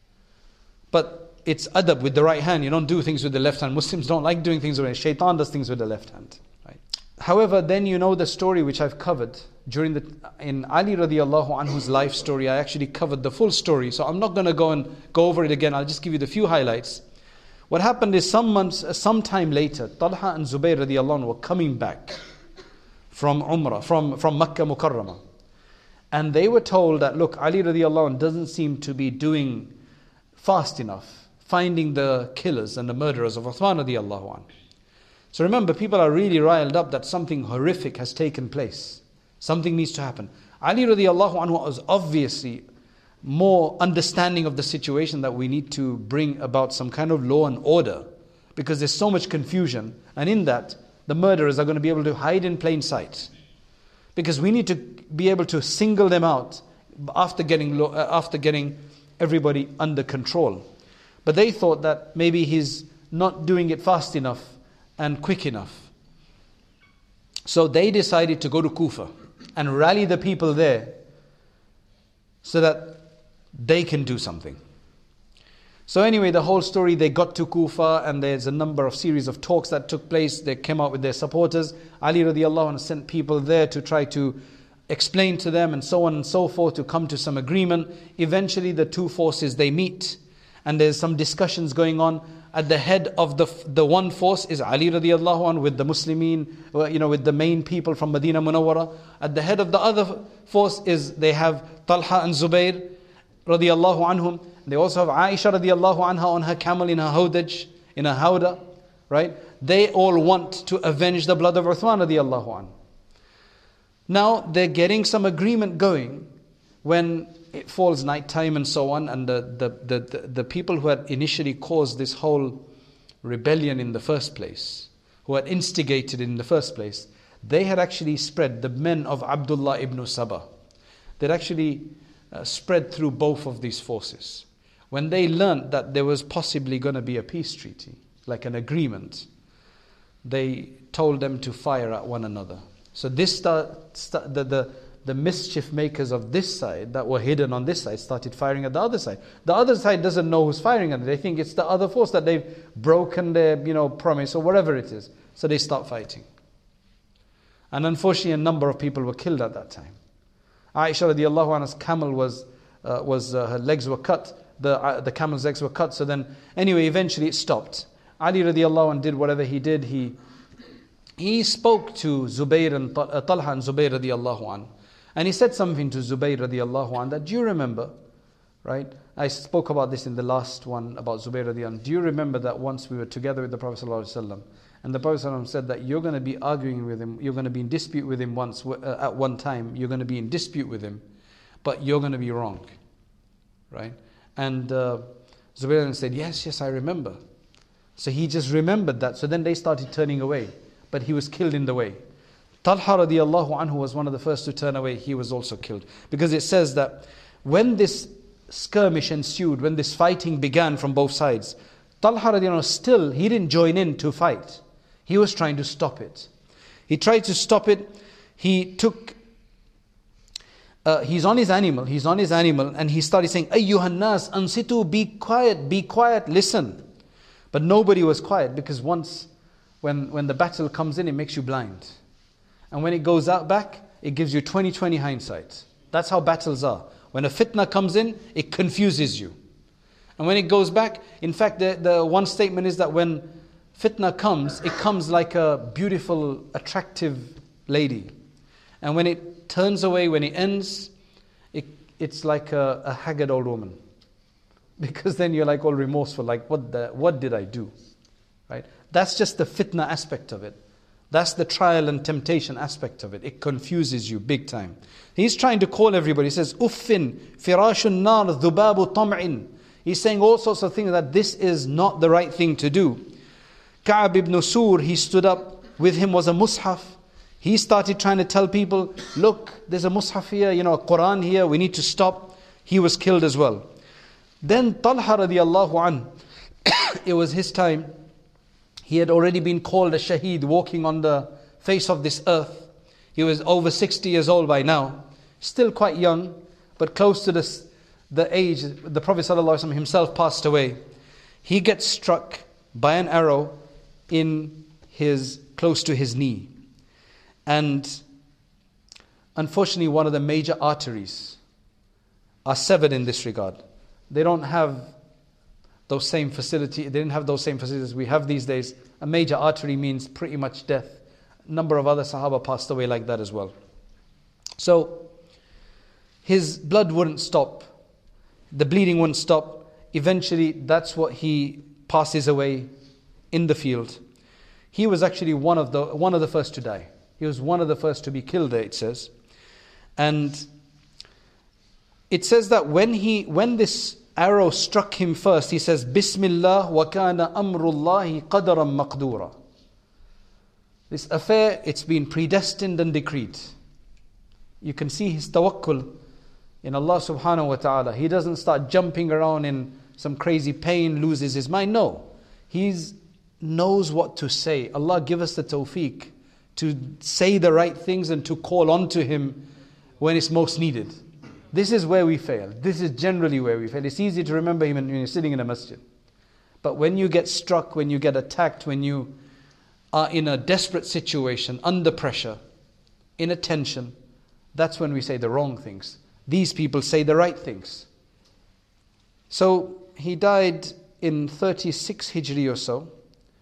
But it's adab with the right hand. You don't do things with the left hand. Muslims don't like doing things with the shaitan does things with the left hand. Right? However, then the story which I've covered in Ali radiallahu anhu's life story. I actually covered the full story, so I'm not going to go over it again. I'll just give you the few highlights. What happened is sometime later, Talha and Zubayr radiallahu anhu were coming back from Umrah, from Makkah Mukarramah. And they were told that, look, Ali radiallahu anhu doesn't seem to be doing fast enough, finding the killers and the murderers of Uthman radiallahu anhu. So remember, people are really riled up that something horrific has taken place. Something needs to happen. Ali radiallahu anhu was obviously more understanding of the situation, that we need to bring about some kind of law and order, because there's so much confusion, and in that the murderers are going to be able to hide in plain sight, because we need to be able to single them out after getting everybody under control. But they thought that maybe he's not doing it fast enough and quick enough. So they decided to go to Kufa and rally the people there so that they can do something. So anyway, the whole story, they got to Kufa and there's a series of talks that took place. They came out with their supporters. Ali radiallahu anhu sent people there to try to explain to them and so on and so forth, to come to some agreement. Eventually the two forces, they meet and there's some discussions going on. At the head of the one force is Ali radiallahu anhu with the Muslimin, with the main people from Medina Munawwara. At the head of the other force they have Talha and Zubayr radiallahu anhum. They also have Aisha radiallahu anha on her camel in her hawdaj, in her hawda, right? They all want to avenge the blood of Uthman radiallahu anhu. Now they're getting some agreement going when it falls night time and so on, and the people who had initially caused this whole rebellion in the first place, who had instigated in the first place, they had actually spread, the men of Abdullah ibn Sabah, they'd actually spread through both of these forces. When they learned that there was possibly going to be a peace treaty, like an agreement, they told them to fire at one another. So this the mischief makers of this side that were hidden on this side started firing at the other side. The other side doesn't know who's firing at it. They think it's the other force, that they've broken their promise or whatever it is. So they start fighting. And unfortunately a number of people were killed at that time. Aisha radiallahu anha's camel was her legs were cut. The camel's legs were cut. So then anyway, eventually it stopped. Ali radiallahu anh did whatever he did. He spoke to Zubayr and Talha and Zubayr radiallahu anh. And he said something to Zubayr radiallahu anh that, do you remember, right? I spoke about this in the last one about Zubayr radiallahu anh. Do you remember that once we were together with the Prophet sallallahu alaihi wasallam, and the Prophet sallallahu alaihi wasallam said that you're going to be arguing with him, you're going to be in dispute with him once, at one time, you're going to be in dispute with him, but you're going to be wrong, right? And Zubayr said, yes, I remember. So he just remembered that. So then they started turning away, but he was killed in the way. Talha radiallahu anhu was one of the first to turn away. He was also killed. Because it says that when this skirmish ensued, when this fighting began from both sides, Talha radiallahu anhu still, he didn't join in to fight. He was trying to stop it. He tried to stop it. He took, he's on his animal, and he started saying, Ayyuhan nas, ansitu, be quiet, listen. But nobody was quiet, because once, when the battle comes in, it makes you blind. And when it goes out back, it gives you 20/20 hindsight. That's how battles are. When a fitna comes in, it confuses you. And when it goes back, in fact, the one statement is that when fitna comes, it comes like a beautiful, attractive lady. And when it turns away, when it ends, it's like a haggard old woman. Because then you're like all remorseful, like what did I do? Right? That's just the fitna aspect of it. That's the trial and temptation aspect of it. It confuses you big time. He's trying to call everybody. He says, Uffin, firashun nar, dhubabu tam'in. He's saying all sorts of things that this is not the right thing to do. Ka'ab ibn Sur, he stood up. With him was a mushaf. He started trying to tell people, look, there's a mushaf here, a Quran here, we need to stop. He was killed as well. Then Talha radiallahu an, it was his time. He had already been called a shaheed, walking on the face of this earth. He was over 60 years old by now. Still quite young, but close to the age. The Prophet ﷺ himself passed away. He gets struck by an arrow close to his knee. And unfortunately, one of the major arteries are severed in this regard. They don't have those same facility. They didn't have those same facilities we have these days. A major artery means pretty much death. A number of other Sahaba passed away like that as well. So his blood wouldn't stop. The bleeding wouldn't stop. Eventually, that's what he passes away in the field. He was actually one of the first to die. He was one of the first to be killed there, it says. And it says that when this arrow struck him first, he says, Bismillah wa kana amrullahi qadaran maqdura. This affair, it's been predestined and decreed. You can see his tawakkul in Allah subhanahu wa ta'ala. He doesn't start jumping around in some crazy pain, loses his mind. No. He knows what to say. Allah give us the tawfiq to say the right things and to call on to Him when it's most needed. This is where we fail. This is generally where we fail. It's easy to remember Him when you're sitting in a masjid. But when you get struck, when you get attacked, when you are in a desperate situation, under pressure, in a tension, that's when we say the wrong things. These people say the right things. So he died in 36 Hijri or so.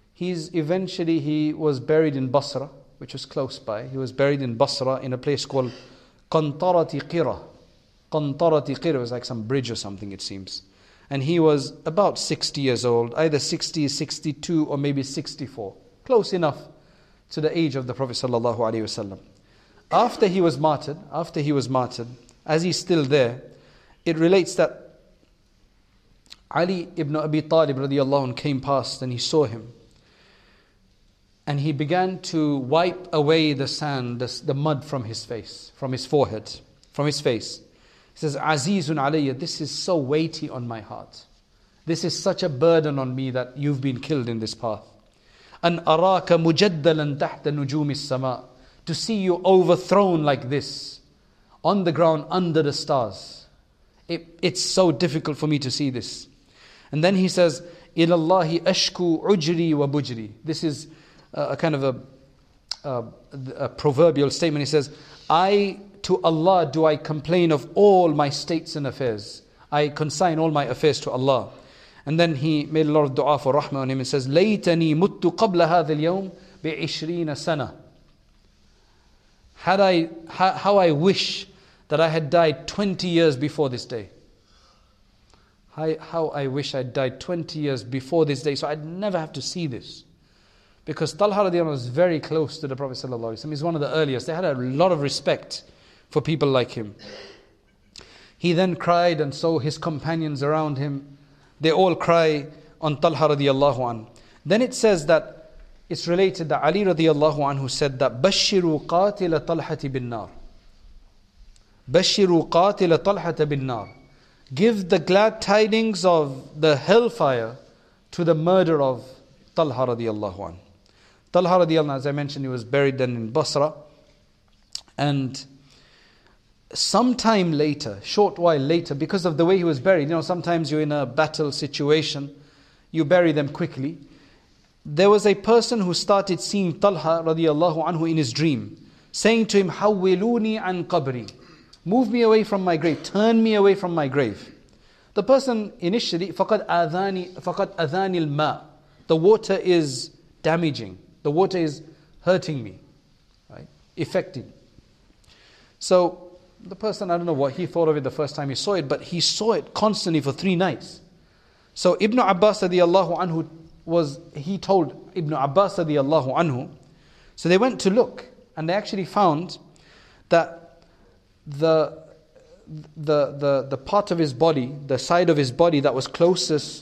He was buried in Basra, which was close by. He was buried in Basra in a place called Qantarati Qira. Qantarati Qira was like some bridge or something, it seems. And he was about 60 years old, either 60, 62 or maybe 64. Close enough to the age of the Prophet sallallahu alaihi wasallam. After he was martyred, as he's still there, it relates that Ali ibn Abi Talib radiallahu anhu came past and he saw him. And he began to wipe away the sand, the mud from his face, from his forehead, from his face. He says, Azizun alayya, this is so weighty on my heart. This is such a burden on me that you've been killed in this path. An araka mujaddalan tahta nujumi sama. To see you overthrown like this, on the ground under the stars. It's so difficult for me to see this. And then he says, Ilallahi ashku ujri wa bujri. This is a kind of a proverbial statement. He says, to Allah do I complain of all my states and affairs. I consign all my affairs to Allah. And then he made a lot of dua for rahmah on him. He says, Laytani muttu qabla hadha al-yawm bi-ishrina sana. How I wish that I had died 20 years before this day. How I wish I died 20 years before this day, so I'd never have to see this. Because Talha radiallahu anhu was very close to the Prophet sallallahu alaihi wasallam. He's one of the earliest. They had a lot of respect for people like him. He then cried, and so his companions around him, they all cry on Talha radiallahu anhu. Then it says that, it's related that Ali radiallahu anhu said that, Bashiru qatila talhati bin nar. Bashiru qatila talhata bin nar. Give the glad tidings of the hellfire to the murder of Talha radiallahu anhu. Talha radiallahu anhu, as I mentioned, he was buried then in Basra. And sometime later, short while later, because of the way he was buried, sometimes you're in a battle situation, you bury them quickly. There was a person who started seeing Talha radiallahu anhu in his dream, saying to him, Hawwiluni an qabri. Move me away from my grave, turn me away from my grave. The person initially, فَقَدْ أَذَانِ الْمَاءِ. The water is damaging. The water is hurting me, right? Affecting. So the person, I don't know what he thought of it the first time he saw it, but he saw it constantly for 3 nights. So Ibn Abbas radiallahu anhu he told Ibn Abbas radiallahu anhu. So they went to look, and they actually found that the part of his body, the side of his body that was closest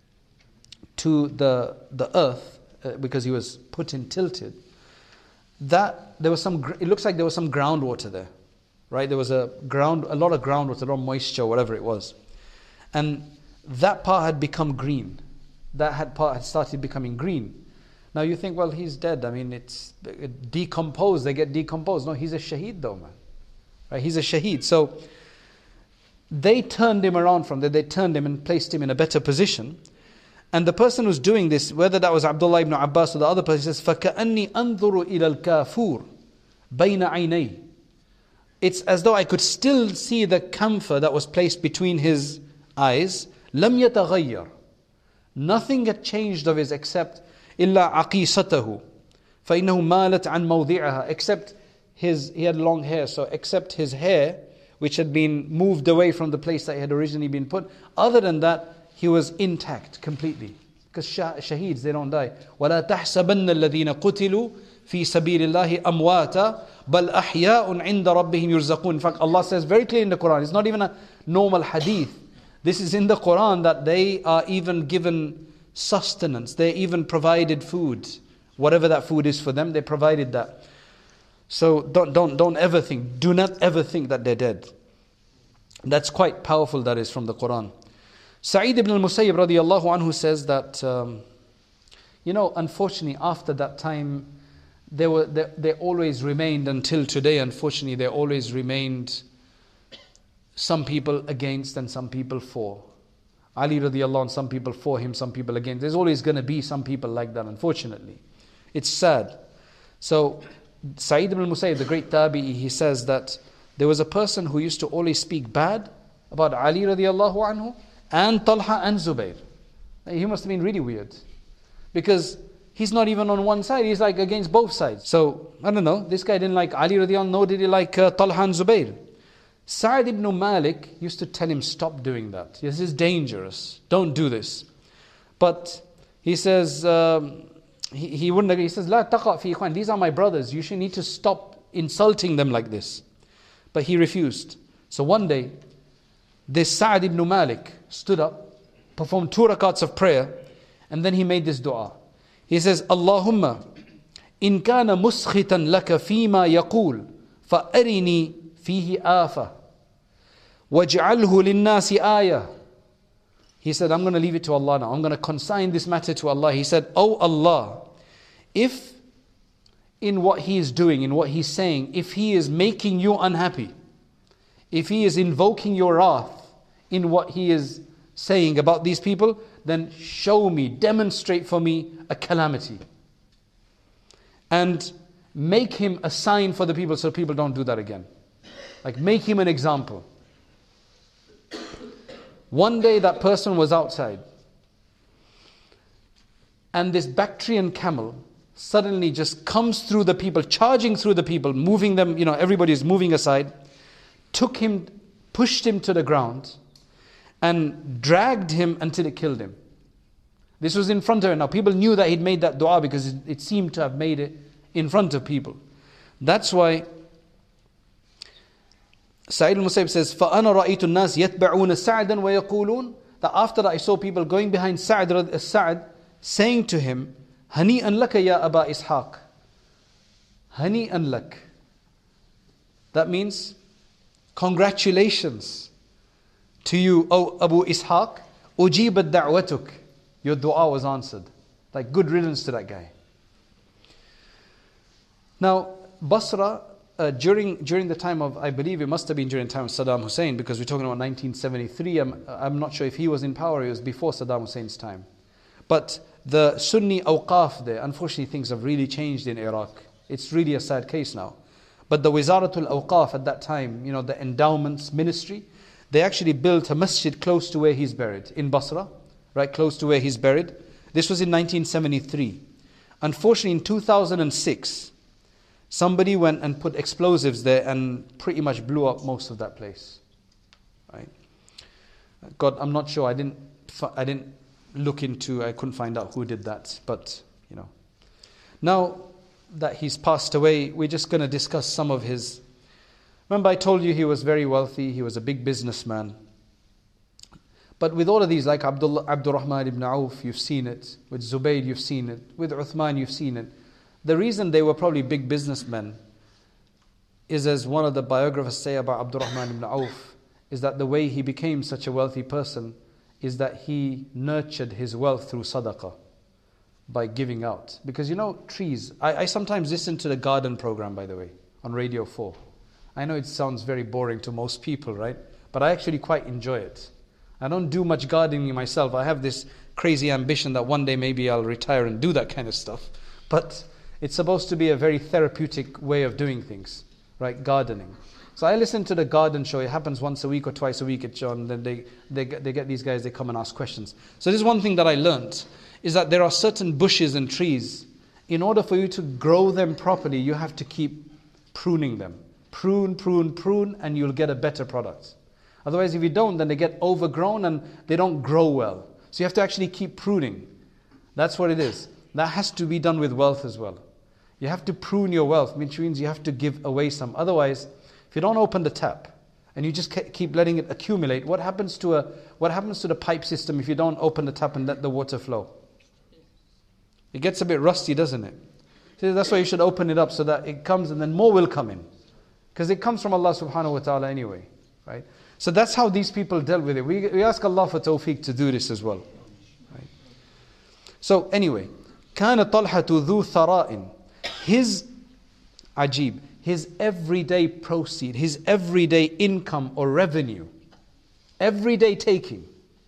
to the earth, because he was put in tilted, that there was it looks like there was some groundwater there, right? There was a lot of groundwater, a lot of moisture, whatever it was, and that part had become green. Part had started becoming green. Now you think, well, he's dead. I mean, it's decomposed. They get decomposed. No, he's a shaheed though, man. Right? He's a shaheed. So they turned him around from there. They turned him and placed him in a better position. And the person who's doing this, whether that was Abdullah ibn Abbas or the other person, says, فَكَأَنِّي أَنظُرُ إِلَى الْكَافُورِ بَيْنَ عَيْنَيْهِ. It's as though I could still see the camphor that was placed between his eyes. لَمْ يَتَغَيَّرْ. Nothing had changed of his except إِلَّا عَقِيصَتَهُ فَإِنَّهُ مَالَتْ عَنْ مَوْضِعَهَا. Except he had long hair, so except his hair, which had been moved away from the place that he had originally been put. Other than that, he was intact completely. Because shaheeds, they don't die. وَلَا تَحْسَبَنَّ الَّذِينَ قُتِلُوا فِي سَبِيلِ اللَّهِ أَمْوَاتًا بَلْ أَحْيَاءٌ عِنْدَ رَبِّهِمْ يُرْزَقُونَ. In fact, Allah says very clearly in the Quran, it's not even a normal hadith. This is in the Quran that they are even given sustenance. They're even provided food. Whatever that food is for them, they provided that. So don't ever think, do not ever think that they're dead. That's quite powerful, that is from the Quran. Sa'id ibn al-Musayyib radiallahu anhu says that, unfortunately after that time, they always remained until today, unfortunately, there always remained some people against and some people for. Ali radiallahu anhu, some people for him, some people against. There's always going to be some people like that, unfortunately. It's sad. So Sa'id ibn al-Musayyib, the great tabi'i, he says that there was a person who used to always speak bad about Ali radiallahu anhu and Talha and Zubayr. He must have been really weird, because he's not even on one side, he's like against both sides. So, I don't know, this guy didn't like Ali radiallahu anhu, nor did he like Talha and Zubayr. Sa'd ibn Malik used to tell him, stop doing that. This is dangerous. Don't do this. But he says, he wouldn't agree. He says, La taqa fi ikhwan. These are my brothers. You should need to stop insulting them like this. But he refused. So one day, this Sa'd ibn Malik stood up, performed 2 rakats of prayer, and then he made this dua. He says, Allahumma, in kana muskhitan laka fima yaqul, fa arini fihi afa, waj'alhu linnasi ayah. He said, I'm going to leave it to Allah now. I'm going to consign this matter to Allah. He said, Oh Allah, if in what he is doing, in what he's saying, if he is making you unhappy, if he is invoking your wrath in what he is saying about these people, then show me, demonstrate for me a calamity. And make him a sign for the people so people don't do that again. Like make him an example. One day that person was outside, and this Bactrian camel suddenly just comes through the people, charging through the people, moving them, everybody is moving aside, took him, pushed him to the ground, and dragged him until it killed him. This was in front of him. Now people knew that he'd made that dua because it seemed to have made it in front of people. That's why Sa'id al-Musayyib says, فَأَنَا رَأَيْتُ النَّاسِ يَتْبَعُونَ سَعْدًا وَيَقُولُونَ, that after that I saw people going behind Sa'd saying to him, هَنِيئًا لَكَ يَا أَبَا إِسْحَاقَ. هَنِيئًا لَكَ. That means, congratulations to you, O Abu Ishaq, أُجِيبَتْ دَعْوَتُكَ. Your dua was answered. Like good riddance to that guy. Now, Basra, during the time of, I believe it must have been during the time of Saddam Hussein, because we're talking about 1973. I'm not sure if he was in power, it was before Saddam Hussein's time. But the Sunni awqaf there, unfortunately things have really changed in Iraq. It's really a sad case now. But the Wizaratul Awqaf at that time, the endowments ministry, they actually built a masjid close to where he's buried, in Basra, right close to where he's buried. This was in 1973. Unfortunately, in 2006, somebody went and put explosives there and pretty much blew up most of that place. Right? God, I'm not sure. I didn't look into. I couldn't find out who did that. But now that he's passed away, we're just going to discuss some of his. Remember, I told you he was very wealthy. He was a big businessman. But with all of these, like Abdurrahman ibn Auf, you've seen it. With Zubayr, you've seen it. With Uthman, you've seen it. The reason they were probably big businessmen is, as one of the biographers say about Abdurrahman ibn Auf, is that the way he became such a wealthy person is that he nurtured his wealth through sadaqah, by giving out. Because trees, I sometimes listen to the garden program, by the way, on Radio 4. I know it sounds very boring to most people, right? But I actually quite enjoy it. I don't do much gardening myself. I have this crazy ambition that one day maybe I'll retire and do that kind of stuff. But it's supposed to be a very therapeutic way of doing things, right? Gardening. So I listen to the garden show. It happens once a week or twice a week at John. Then they get these guys, they come and ask questions. So this is one thing that I learned, is that there are certain bushes and trees. In order for you to grow them properly, you have to keep pruning them. Prune, and you'll get a better product. Otherwise, if you don't, then they get overgrown and they don't grow well. So you have to actually keep pruning. That's what it is. That has to be done with wealth as well. You have to prune your wealth, which means you have to give away some. Otherwise, if you don't open the tap and you just keep letting it accumulate, what happens to the pipe system if you don't open the tap and let the water flow? It gets a bit rusty, doesn't it? So that's why you should open it up so that it comes and then more will come in. Because it comes from Allah subhanahu wa ta'ala anyway. Right? So that's how these people dealt with it. We ask Allah for tawfiq to do this as well. Right? So anyway, كَانَ طَلْحَةُ ذُو ثَرَاءٍ. His everyday proceed, his everyday income or revenue, everyday taking,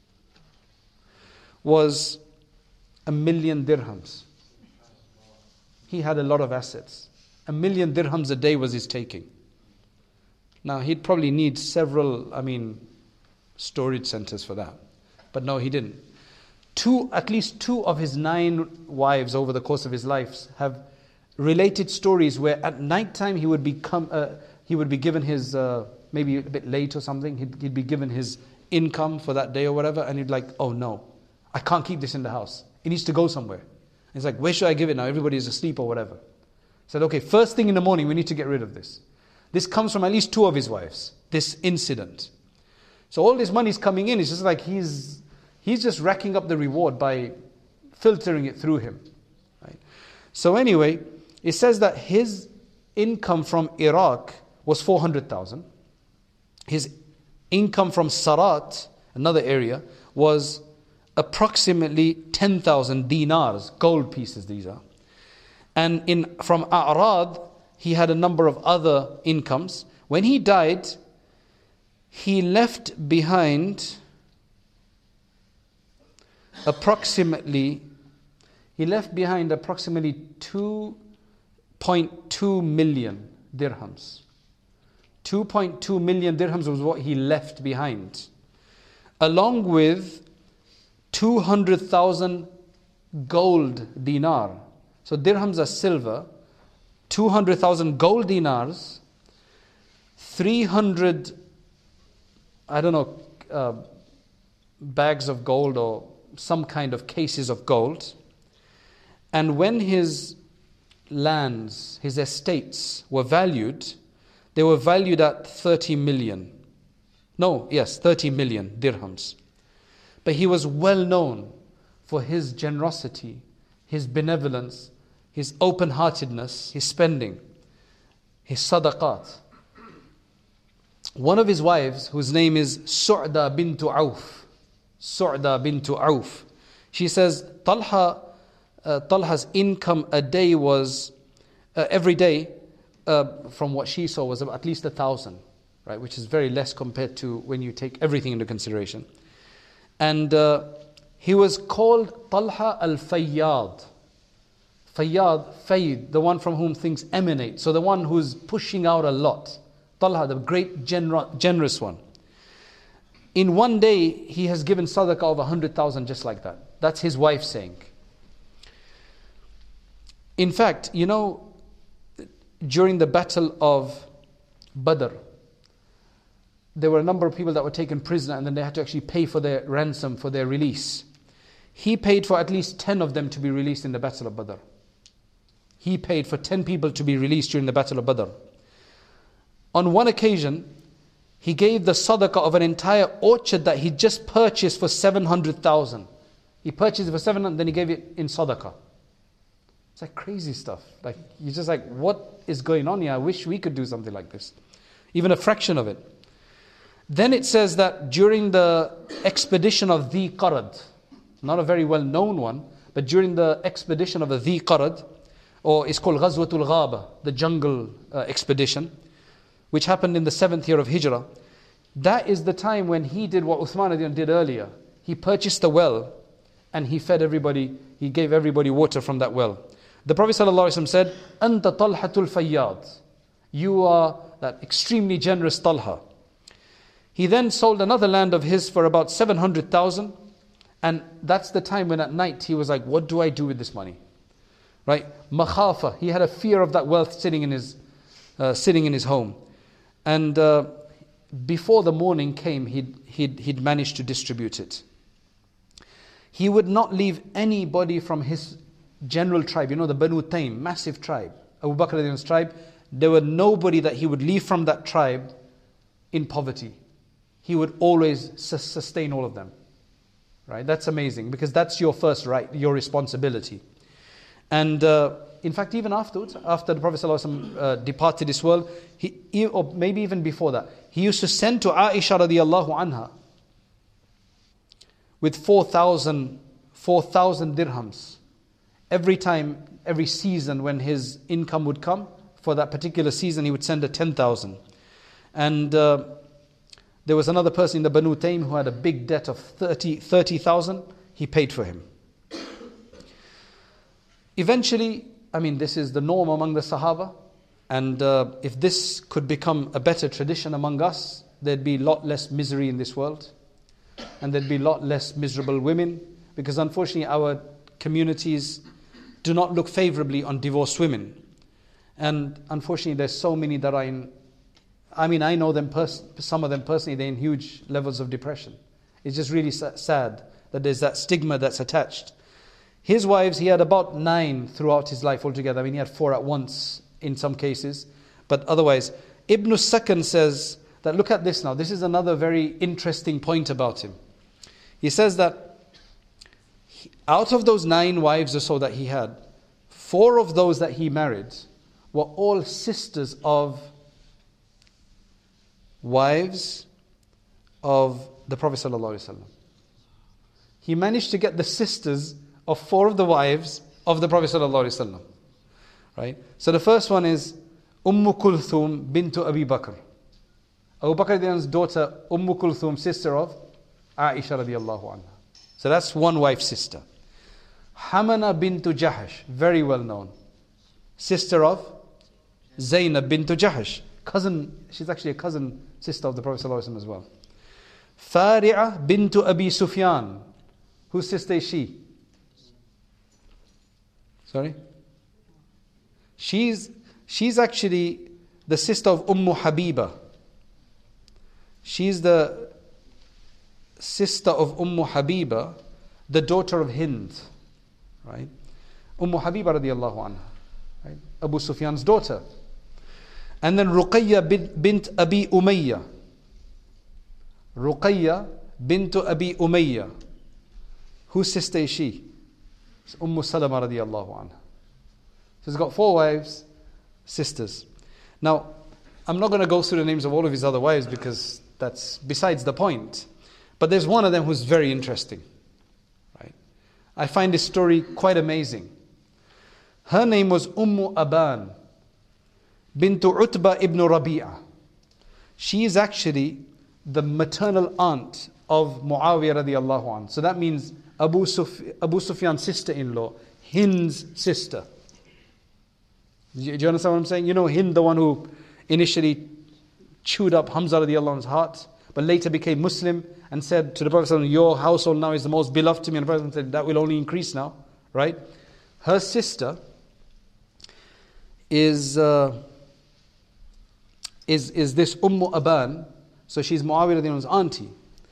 was 1,000,000 dirhams. He had a lot of assets. 1,000,000 dirhams a day was his taking. Now he'd probably need several, storage centers for that. But no, he didn't. At least two of his 9 wives over the course of his life have related stories where at night time he would be given his maybe a bit late or something, he'd be given his income for that day or whatever, and he'd like, oh no, I can't keep this in the house. It needs to go somewhere. He's like, where should I give it now? Everybody's asleep or whatever. Said, okay, first thing in the morning, we need to get rid of this. This comes from at least 2 of his wives, this incident. So all this money's coming in, it's just like he's just racking up the reward by filtering it through him. Right? So anyway, it says that his income from Iraq was 400,000. His income from Sarat, another area, was approximately 10,000 dinars, gold pieces these are. And from A'rad, he had a number of other incomes. When he died, he left behind approximately 2.2 million dirhams. 2.2 million dirhams was what he left behind, along with 200,000 gold dinar. So dirhams are silver, 200,000 gold dinars, 300, bags of gold or some kind of cases of gold. And when his lands, his estates were valued, they were valued at 30 million dirhams. But he was well known for his generosity, his benevolence, his open-heartedness, his spending, his sadaqat. One of his wives, whose name is Su'da bintu Auf, she says Talha's income a day was, every day, from what she saw, was at least 1,000, right? Which is very less compared to when you take everything into consideration. And he was called Talha al-Fayyad. Fayyad, the one from whom things emanate. So the one who's pushing out a lot. Talha, the great generous one. In one day, he has given sadaqah of 100,000 just like that. That's his wife saying. In fact, during the battle of Badr, there were a number of people that were taken prisoner, and then they had to actually pay for their ransom, for their release. He paid for at least 10 of them to be released in the battle of Badr. He paid for 10 people to be released during the battle of Badr. On one occasion, he gave the sadaqah of an entire orchard that he just purchased for 700,000. He purchased it for 700, then he gave it in sadaqah. It's like crazy stuff. Like, you're just like, what is going on here? I wish we could do something like this. Even a fraction of it. Then it says that during the expedition of Dhi Qarad, not a very well-known one, but during the expedition of the Dhi Qarad, or it's called Ghazwatul Ghaba, the jungle expedition, which happened in the 7th year of Hijrah, that is the time when he did what Uthman did earlier. He purchased a well and he fed everybody, he gave everybody water from that well. The Prophet ﷺ said, Anta Talhatul Fayyad. You are that extremely generous Talha. He then sold another land of his for about 700,000, and that's the time when at night he was like, what do I do with this money? Right? Makhafa. He had a fear of that wealth sitting in his home. And before the morning came, he'd managed to distribute it. He would not leave anybody from his general tribe. The Banu Taym, massive tribe. Abu Bakr's tribe. There were nobody that he would leave from that tribe in poverty. He would always sustain all of them. Right? That's amazing, because that's your first right, your responsibility. And in fact, even afterwards, after the Prophet ﷺ departed this world, or maybe even before that, he used to send to Aisha radiallahu anha with 4,000 dirhams. Every season when his income would come, for that particular season he would send her 10,000. And there was another person in the Banu Taym who had a big debt of 30,000. He paid for him. Eventually, this is the norm among the Sahaba. And if this could become a better tradition among us, there'd be a lot less misery in this world. And there'd be a lot less miserable women. Because unfortunately our communities do not look favorably on divorced women. And unfortunately there's so many that are in I mean, I know them, some of them personally, they're in huge levels of depression. It's just really sad that there's that stigma that's attached. His wives, he had about 9 throughout his life altogether. I mean, he had 4 at once in some cases. But otherwise, Ibn Sakan says that, look at this now. This is another very interesting point about him. He says that out of those 9 wives or so that he had, 4 of those that he married were all sisters of wives of the Prophet ﷺ. He managed to get the sisters of 4 of the wives of the Prophet ﷺ. Right? So the first one is Kulthum bintu Abi Bakr. Abu Bakr's daughter, Kulthum, sister of Aisha radiallahu anha. So that's one wife's sister. Hamana bintu Jahash, very well known. Sister of Zainab bintu Jahash. Cousin, she's actually a cousin sister of the Prophet ﷺ as well. Fari'ah bintu Abi Sufyan. Whose sister is she? Sorry? She's actually the sister of Habiba. She's the sister of Habiba, the daughter of Hind. Right? Habiba radiallahu anha. Right? Abu Sufyan's daughter. And then Ruqayya bint Abi Umayyah. Ruqayya bint Abi Umayyah. Whose sister is she? It's Salama radiallahu anha. So he's got 4 wives, sisters. Now, I'm not going to go through the names of all of his other wives because that's besides the point. But there's one of them who's very interesting. Right? I find this story quite amazing. Her name was Aban bintu Utbah ibn Rabi'ah. She is actually the maternal aunt of Muawiyah radiallahu anhu. So that means Abu Sufyan's sister-in-law, Hind's sister. Do you understand what I'm saying? You know Hind, the one who initially chewed up Hamza radiallahu anhu's heart, but later became Muslim and said to the Prophet, your household now is the most beloved to me. And the Prophet said, that will only increase now. Right? Her sister is this Aban. So she's Muawiyah radiallahu anhu's auntie.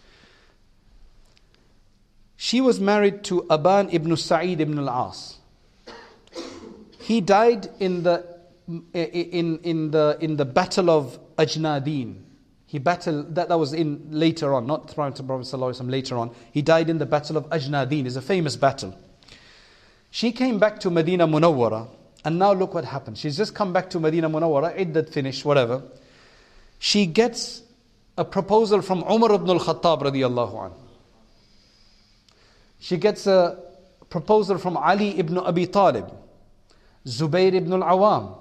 She was married to Aban ibn Sa'id ibn al-As. He died in the battle of Ajnadin. He battled that was in later on, not prior to Prophet ﷺ, later on. He died in the battle of Ajnadin. It's a famous battle. She came back to Medina Munawwara, and now look what happened. She's just come back to Medina Munawwara, iddat finished, whatever. She gets a proposal from Umar ibn al-Khattab radiyallahu anhu. She gets a proposal from Ali ibn Abi Talib, Zubayr ibn al-Awam,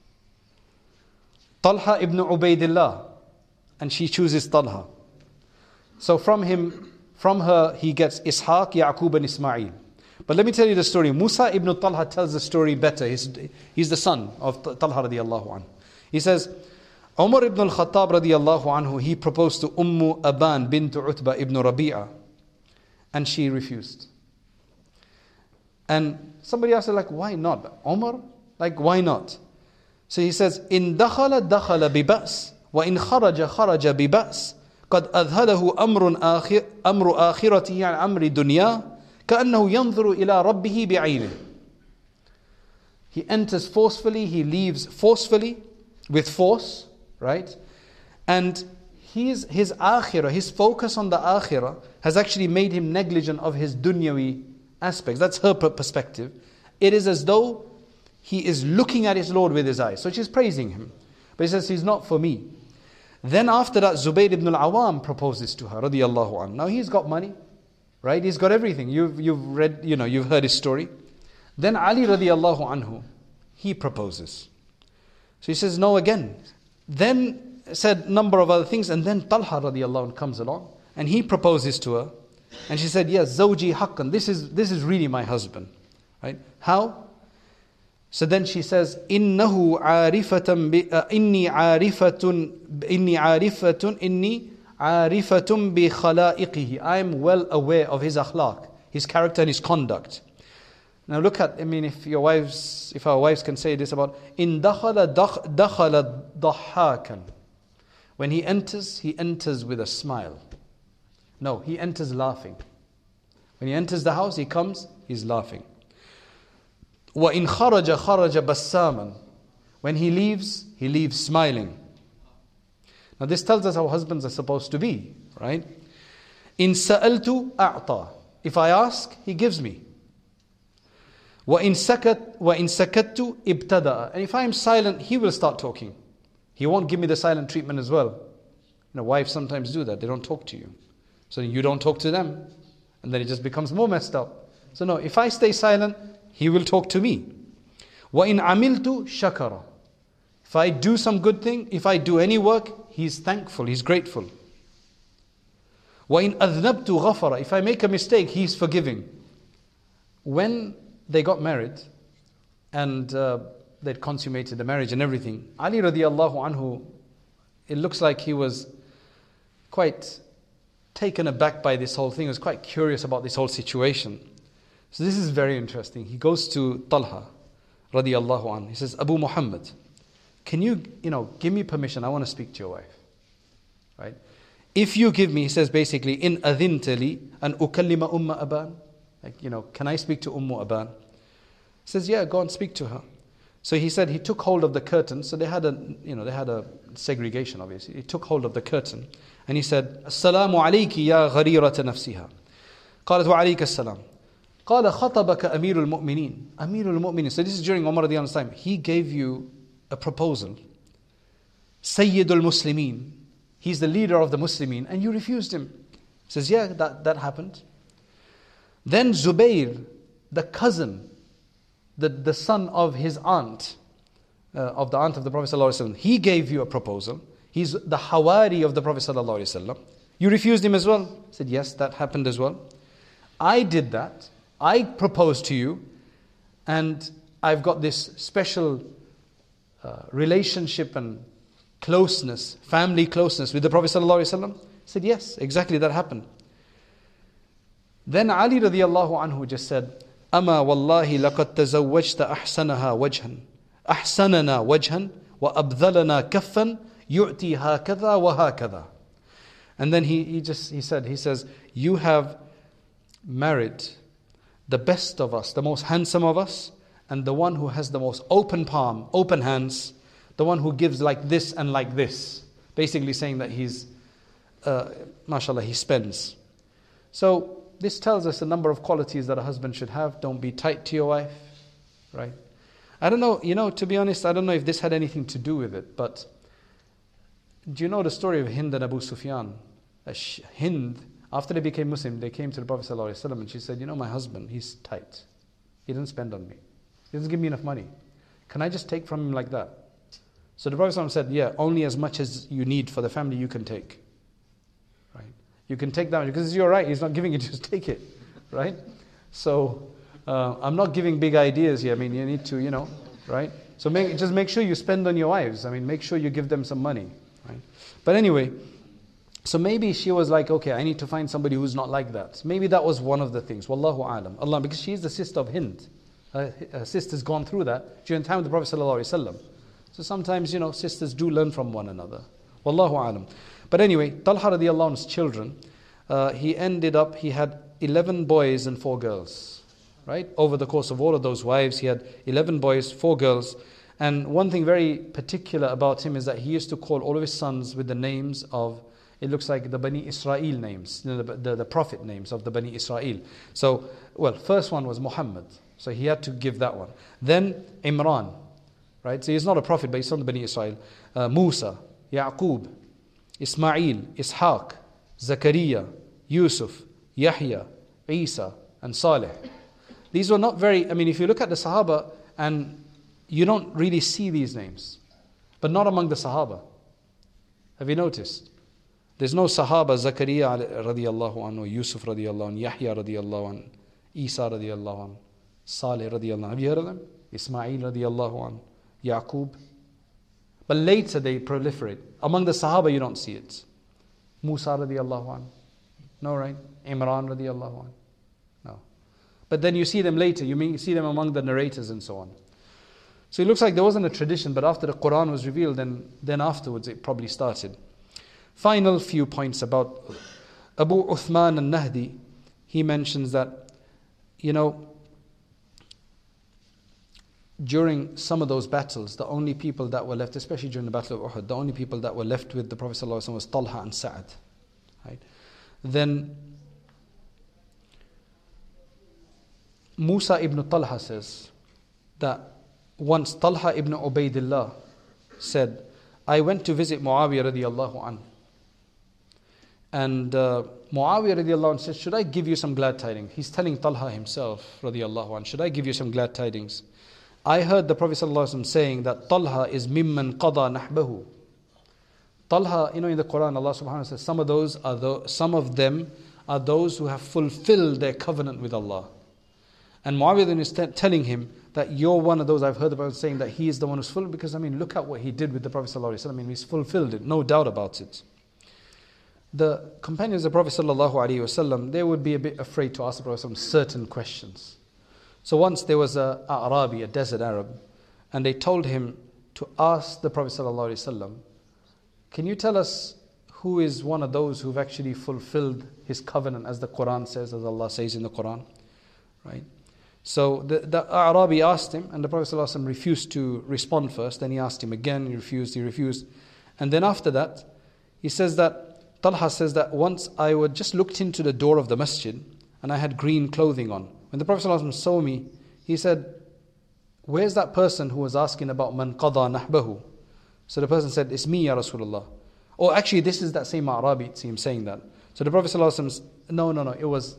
Talha ibn Ubaidillah, and she chooses Talha. So from her, he gets Ishaq, Yaqub and Ismail. But let me tell you the story. Musa ibn Talha tells the story better. He's the son of Talha radiallahu anhu. He says, Umar ibn al-Khattab radiallahu anhu, he proposed to Aban bint Utbah ibn Rabi'ah, and she refused. And somebody asked her, like, why not? Umar? Like, why not? So he says, إن دخل دخل ببأس وإن خرج خرج ببأس قد أذهله أمر آخرته عن أمر دنيا كأنه ينظر إلى ربه بعينه. He enters forcefully, he leaves forcefully, with force, right? And his akhirah, his focus on the akhirah has actually made him negligent of his dunyawi aspects. That's her perspective. It is as though he is looking at his Lord with his eyes. So she's praising him. But he says, he's not for me. Then after that, Zubayr ibn al-Awam proposes to her, radiyallahu anhu. Now he's got money, right? He's got everything. You've read, you've heard his story. Then Ali radiyallahu anhu, he proposes. So he says no again. Then said number of other things, and then Talha radiallahu anhu comes along and he proposes to her, and she said, yes, zawji haqqan, this is really my husband, right? How? So then she says, innahu arifatan inni arifatun bi khalaiqihi. I am well aware of his akhlaq, his character and his conduct. Now look at, if our wives can say this about, in dakhala dakhala dhahakan. When he enters with a smile. No, he enters laughing. When he enters the house, he comes, he's laughing. وَإِنْ خَرَجَ خَرَجَ بَسَّامًا. When he leaves smiling. Now this tells us how husbands are supposed to be, right? إِنْ سَأَلْتُ أَعْطَى. If I ask, he gives me. وَإِنْ سَكَتْتُ ابْتَدَأَ. And if I am silent, he will start talking. He won't give me the silent treatment as well. Wives sometimes do that. They don't talk to you. So you don't talk to them. And then it just becomes more messed up. So no, if I stay silent, he will talk to me. وَإِنْ عَمِلْتُ شَكَرَ. If I do some good thing, if I do any work, he's thankful, he's grateful. وَإِنْ أَذْنَبْتُ غَفَرَ. If I make a mistake, he's forgiving. When they got married and they'd consummated the marriage and everything, Ali radiallahu anhu, it looks like he was quite taken aback by this whole thing. He was quite curious about this whole situation. So this is very interesting. He goes to Talha radiallahu anhu. He says, Abu Muhammad, can you give me permission? I want to speak to your wife. Right? If you give me, he says basically, in adhintali an ukallima umma aban. Can I speak to Ummu Aban? He says, yeah, go and speak to her. So he said he took hold of the curtain. So they had a segregation, obviously. He took hold of the curtain and he said, Assalamu alayki ya gharirata nafsiha. قالت وعليك السلام. قال خطبك أمير المؤمنين. أمير المؤمنين. So this is during Umar radiallahu anhu's time. He gave you a proposal. Sayyidul Muslimin. He's the leader of the Muslimin, and you refused him. He says, yeah, that happened. Then Zubayr, the cousin, the son of his aunt, of the aunt of the Prophet ﷺ, he gave you a proposal. He's the Hawari of the Prophet ﷺ. You refused him as well. He said, yes, that happened as well. I did that. I proposed to you, and I've got this special relationship and closeness, family closeness with the Prophet ﷺ. He said, yes, exactly, that happened. Then Ali radiallahu anhu just said, أما والله لقد تزوجت أحسنها وجها أحسننا وجها وأبذلنا كفا يؤتي هكذا وهكذا. And then he says, you have married the best of us, the most handsome of us, and the one who has the most open palm, open hands, the one who gives like this and like this. Basically saying that he's, mashallah, he spends. So this tells us a number of qualities that a husband should have. Don't be tight to your wife, right? I don't know, to be honest, I don't know if this had anything to do with it, but do you know the story of Hind and Abu Sufyan? Hind, after they became Muslim, they came to the Prophet ﷺ and she said, my husband, he's tight. He doesn't spend on me. He doesn't give me enough money. Can I just take from him like that? So the Prophet ﷺ said, yeah, only as much as you need for the family you can take. Right? You can take that, because you're right, he's not giving it, just take it. Right? So, I'm not giving big ideas here. You need to, right? So just make sure you spend on your wives. Make sure you give them some money. Right? But anyway, so maybe she was like, okay, I need to find somebody who's not like that. Maybe that was one of the things. Wallahu alam. Allah, because she is the sister of Hind. Her sister's gone through that during the time of the Prophet ﷺ. So sometimes, sisters do learn from one another. Wallahu alam. But anyway, Talha radiallahu anhu's children, he had 11 boys and 4 girls. Right? Over the course of all of those wives, he had 11 boys, 4 girls. And one thing very particular about him is that he used to call all of his sons with the names of, it looks like the Bani Israel names, the prophet names of the Bani Israel. So, first one was Muhammad. So he had to give that one. Then Imran. Right? So he's not a prophet, but he's from the Bani Israel. Musa, Yaqub, Ismail, Ishaq, Zakaria, Yusuf, Yahya, Isa, and Saleh. These were not very, if you look at the Sahaba, and you don't really see these names, but not among the Sahaba. Have you noticed? There's no Sahaba, Zakaria radiallahu anhu, Yusuf radiallahu anhu, Yahya radiallahu anhu, Isa radiallahu anhu, Saleh radiallahu anhu. Have you heard of them? Ismail radiallahu anhu, Yaqub. But later they proliferate. Among the Sahaba you don't see it. Musa radiallahu anhu. No, right? Imran radiallahu anhu. No. But then you see them later. You see them among the narrators and so on. So it looks like there wasn't a tradition, but after the Quran was revealed, then afterwards it probably started. Final few points about Abu Uthman al-Nahdi. He mentions that, during some of those battles, the only people that were left, especially during the Battle of Uhud, the only people that were left with the Prophet ﷺ was Talha and Sa'ad. Right? Then Musa ibn Talha says that once Talha ibn Ubaidillah said, I went to visit Muawiyah radiallahu anhu. And Muawiyah radiallahu anhu says, should I give you some glad tidings? He's telling Talha himself radiallahu anhu, should I give you some glad tidings? I heard the Prophet ﷺ saying that Talha is mimman qada nahbahu. Talha, in the Quran, Allah subhanahu wa ta'ala says, some of them are those who have fulfilled their covenant with Allah. And Muawiyah then is telling him that you're one of those. I've heard about saying that he is the one who's full, because look at what he did with the Prophet ﷺ. He's fulfilled it, no doubt about it. The companions of the Prophet ﷺ, they would be a bit afraid to ask the Prophet ﷺ certain questions. So once there was a Arabi, a desert Arab, and they told him to ask the Prophet ﷺ, can you tell us who is one of those who've actually fulfilled his covenant, as the Quran says, as Allah says in the Quran, right? So the Arabi asked him, and the Prophet ﷺ refused to respond first. Then he asked him again, he refused. And then after that, he says that, Talha says that once I just looked into the door of the masjid, and I had green clothing on. When the Prophet ﷺ saw me, he said, where's that person who was asking about man qada nahbahu? So the person said, it's me, Ya Rasulullah. Or actually, this is that same Arabi, it seems, saying that. So the Prophet ﷺ, no, it was,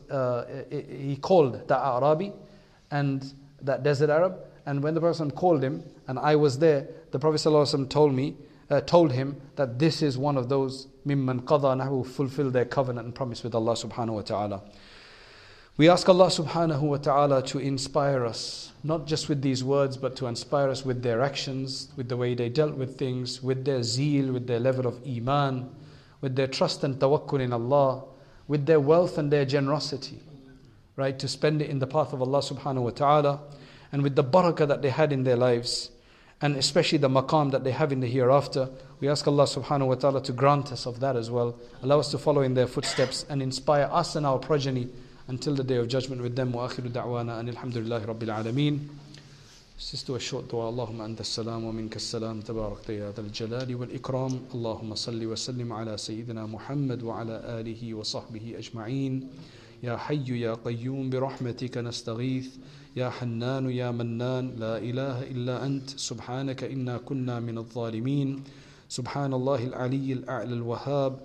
he called that Arabi and that desert Arab. And when the Prophet ﷺ called him, and I was there, the Prophet ﷺ told him that this is one of those mimman qada nahbahu, who fulfill their covenant and promise with Allah subhanahu wa ta'ala. We ask Allah subhanahu wa ta'ala to inspire us, not just with these words, but to inspire us with their actions, with the way they dealt with things, with their zeal, with their level of iman, with their trust and tawakkul in Allah, with their wealth and their generosity, right, to spend it in the path of Allah subhanahu wa ta'ala, and with the barakah that they had in their lives, and especially the maqam that they have in the hereafter. We ask Allah subhanahu wa ta'ala to grant us of that as well. Allow us to follow in their footsteps and inspire us and our progeny until the day of judgment with them. Wa akhiru da'wana and alhamdulillahi rabbil alameen. Let's just do a short dua. Allahumma anta as-salam wa minka as-salam, tabarakta ya dhal jalali wal ikram. Allahumma salli wa sallim ala sayyidina Muhammad wa ala alihi wa sahbihi ajma'een. Ya hayyu ya qayyum bi rahmatika nastaghith. Ya hannanu ya mannan, la ilaha illa ant, subhanaka inna kunna min al-zalimin. Subhanallahi al-ali al-a'la al-wahhab.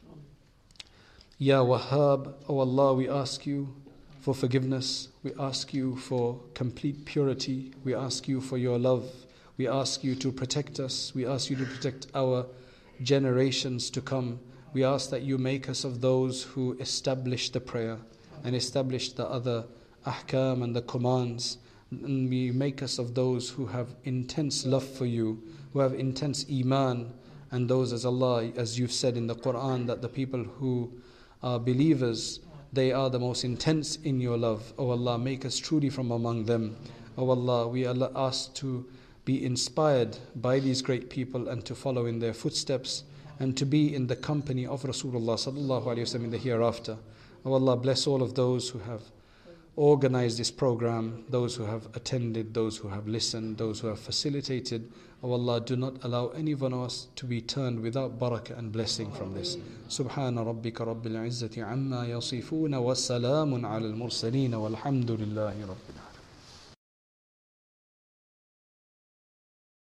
Ya Wahhab, O Allah, we ask you for forgiveness. We ask you for complete purity. We ask you for your love. We ask you to protect us. We ask you to protect our generations to come. We ask that you make us of those who establish the prayer and establish the other ahkam and the commands. And we make us of those who have intense love for you, who have intense iman, and those, as Allah, as you've said in the Quran, that the people who are believers, they are the most intense in your love. O Allah, make us truly from among them. O Allah, we are asked to be inspired by these great people and to follow in their footsteps and to be in the company of Rasulullah sallallahu alaihi wasallam in the hereafter. O Allah, bless all of those who have organized this program, those who have attended, those who have listened, those who have facilitated. O Allah, do not allow any one of us to be turned without barakah and blessing from this. Subhana rabbika rabbil izzati amma yasifuna wa salamun ala al-mursaleen walhamdulillahi rabbil alamin.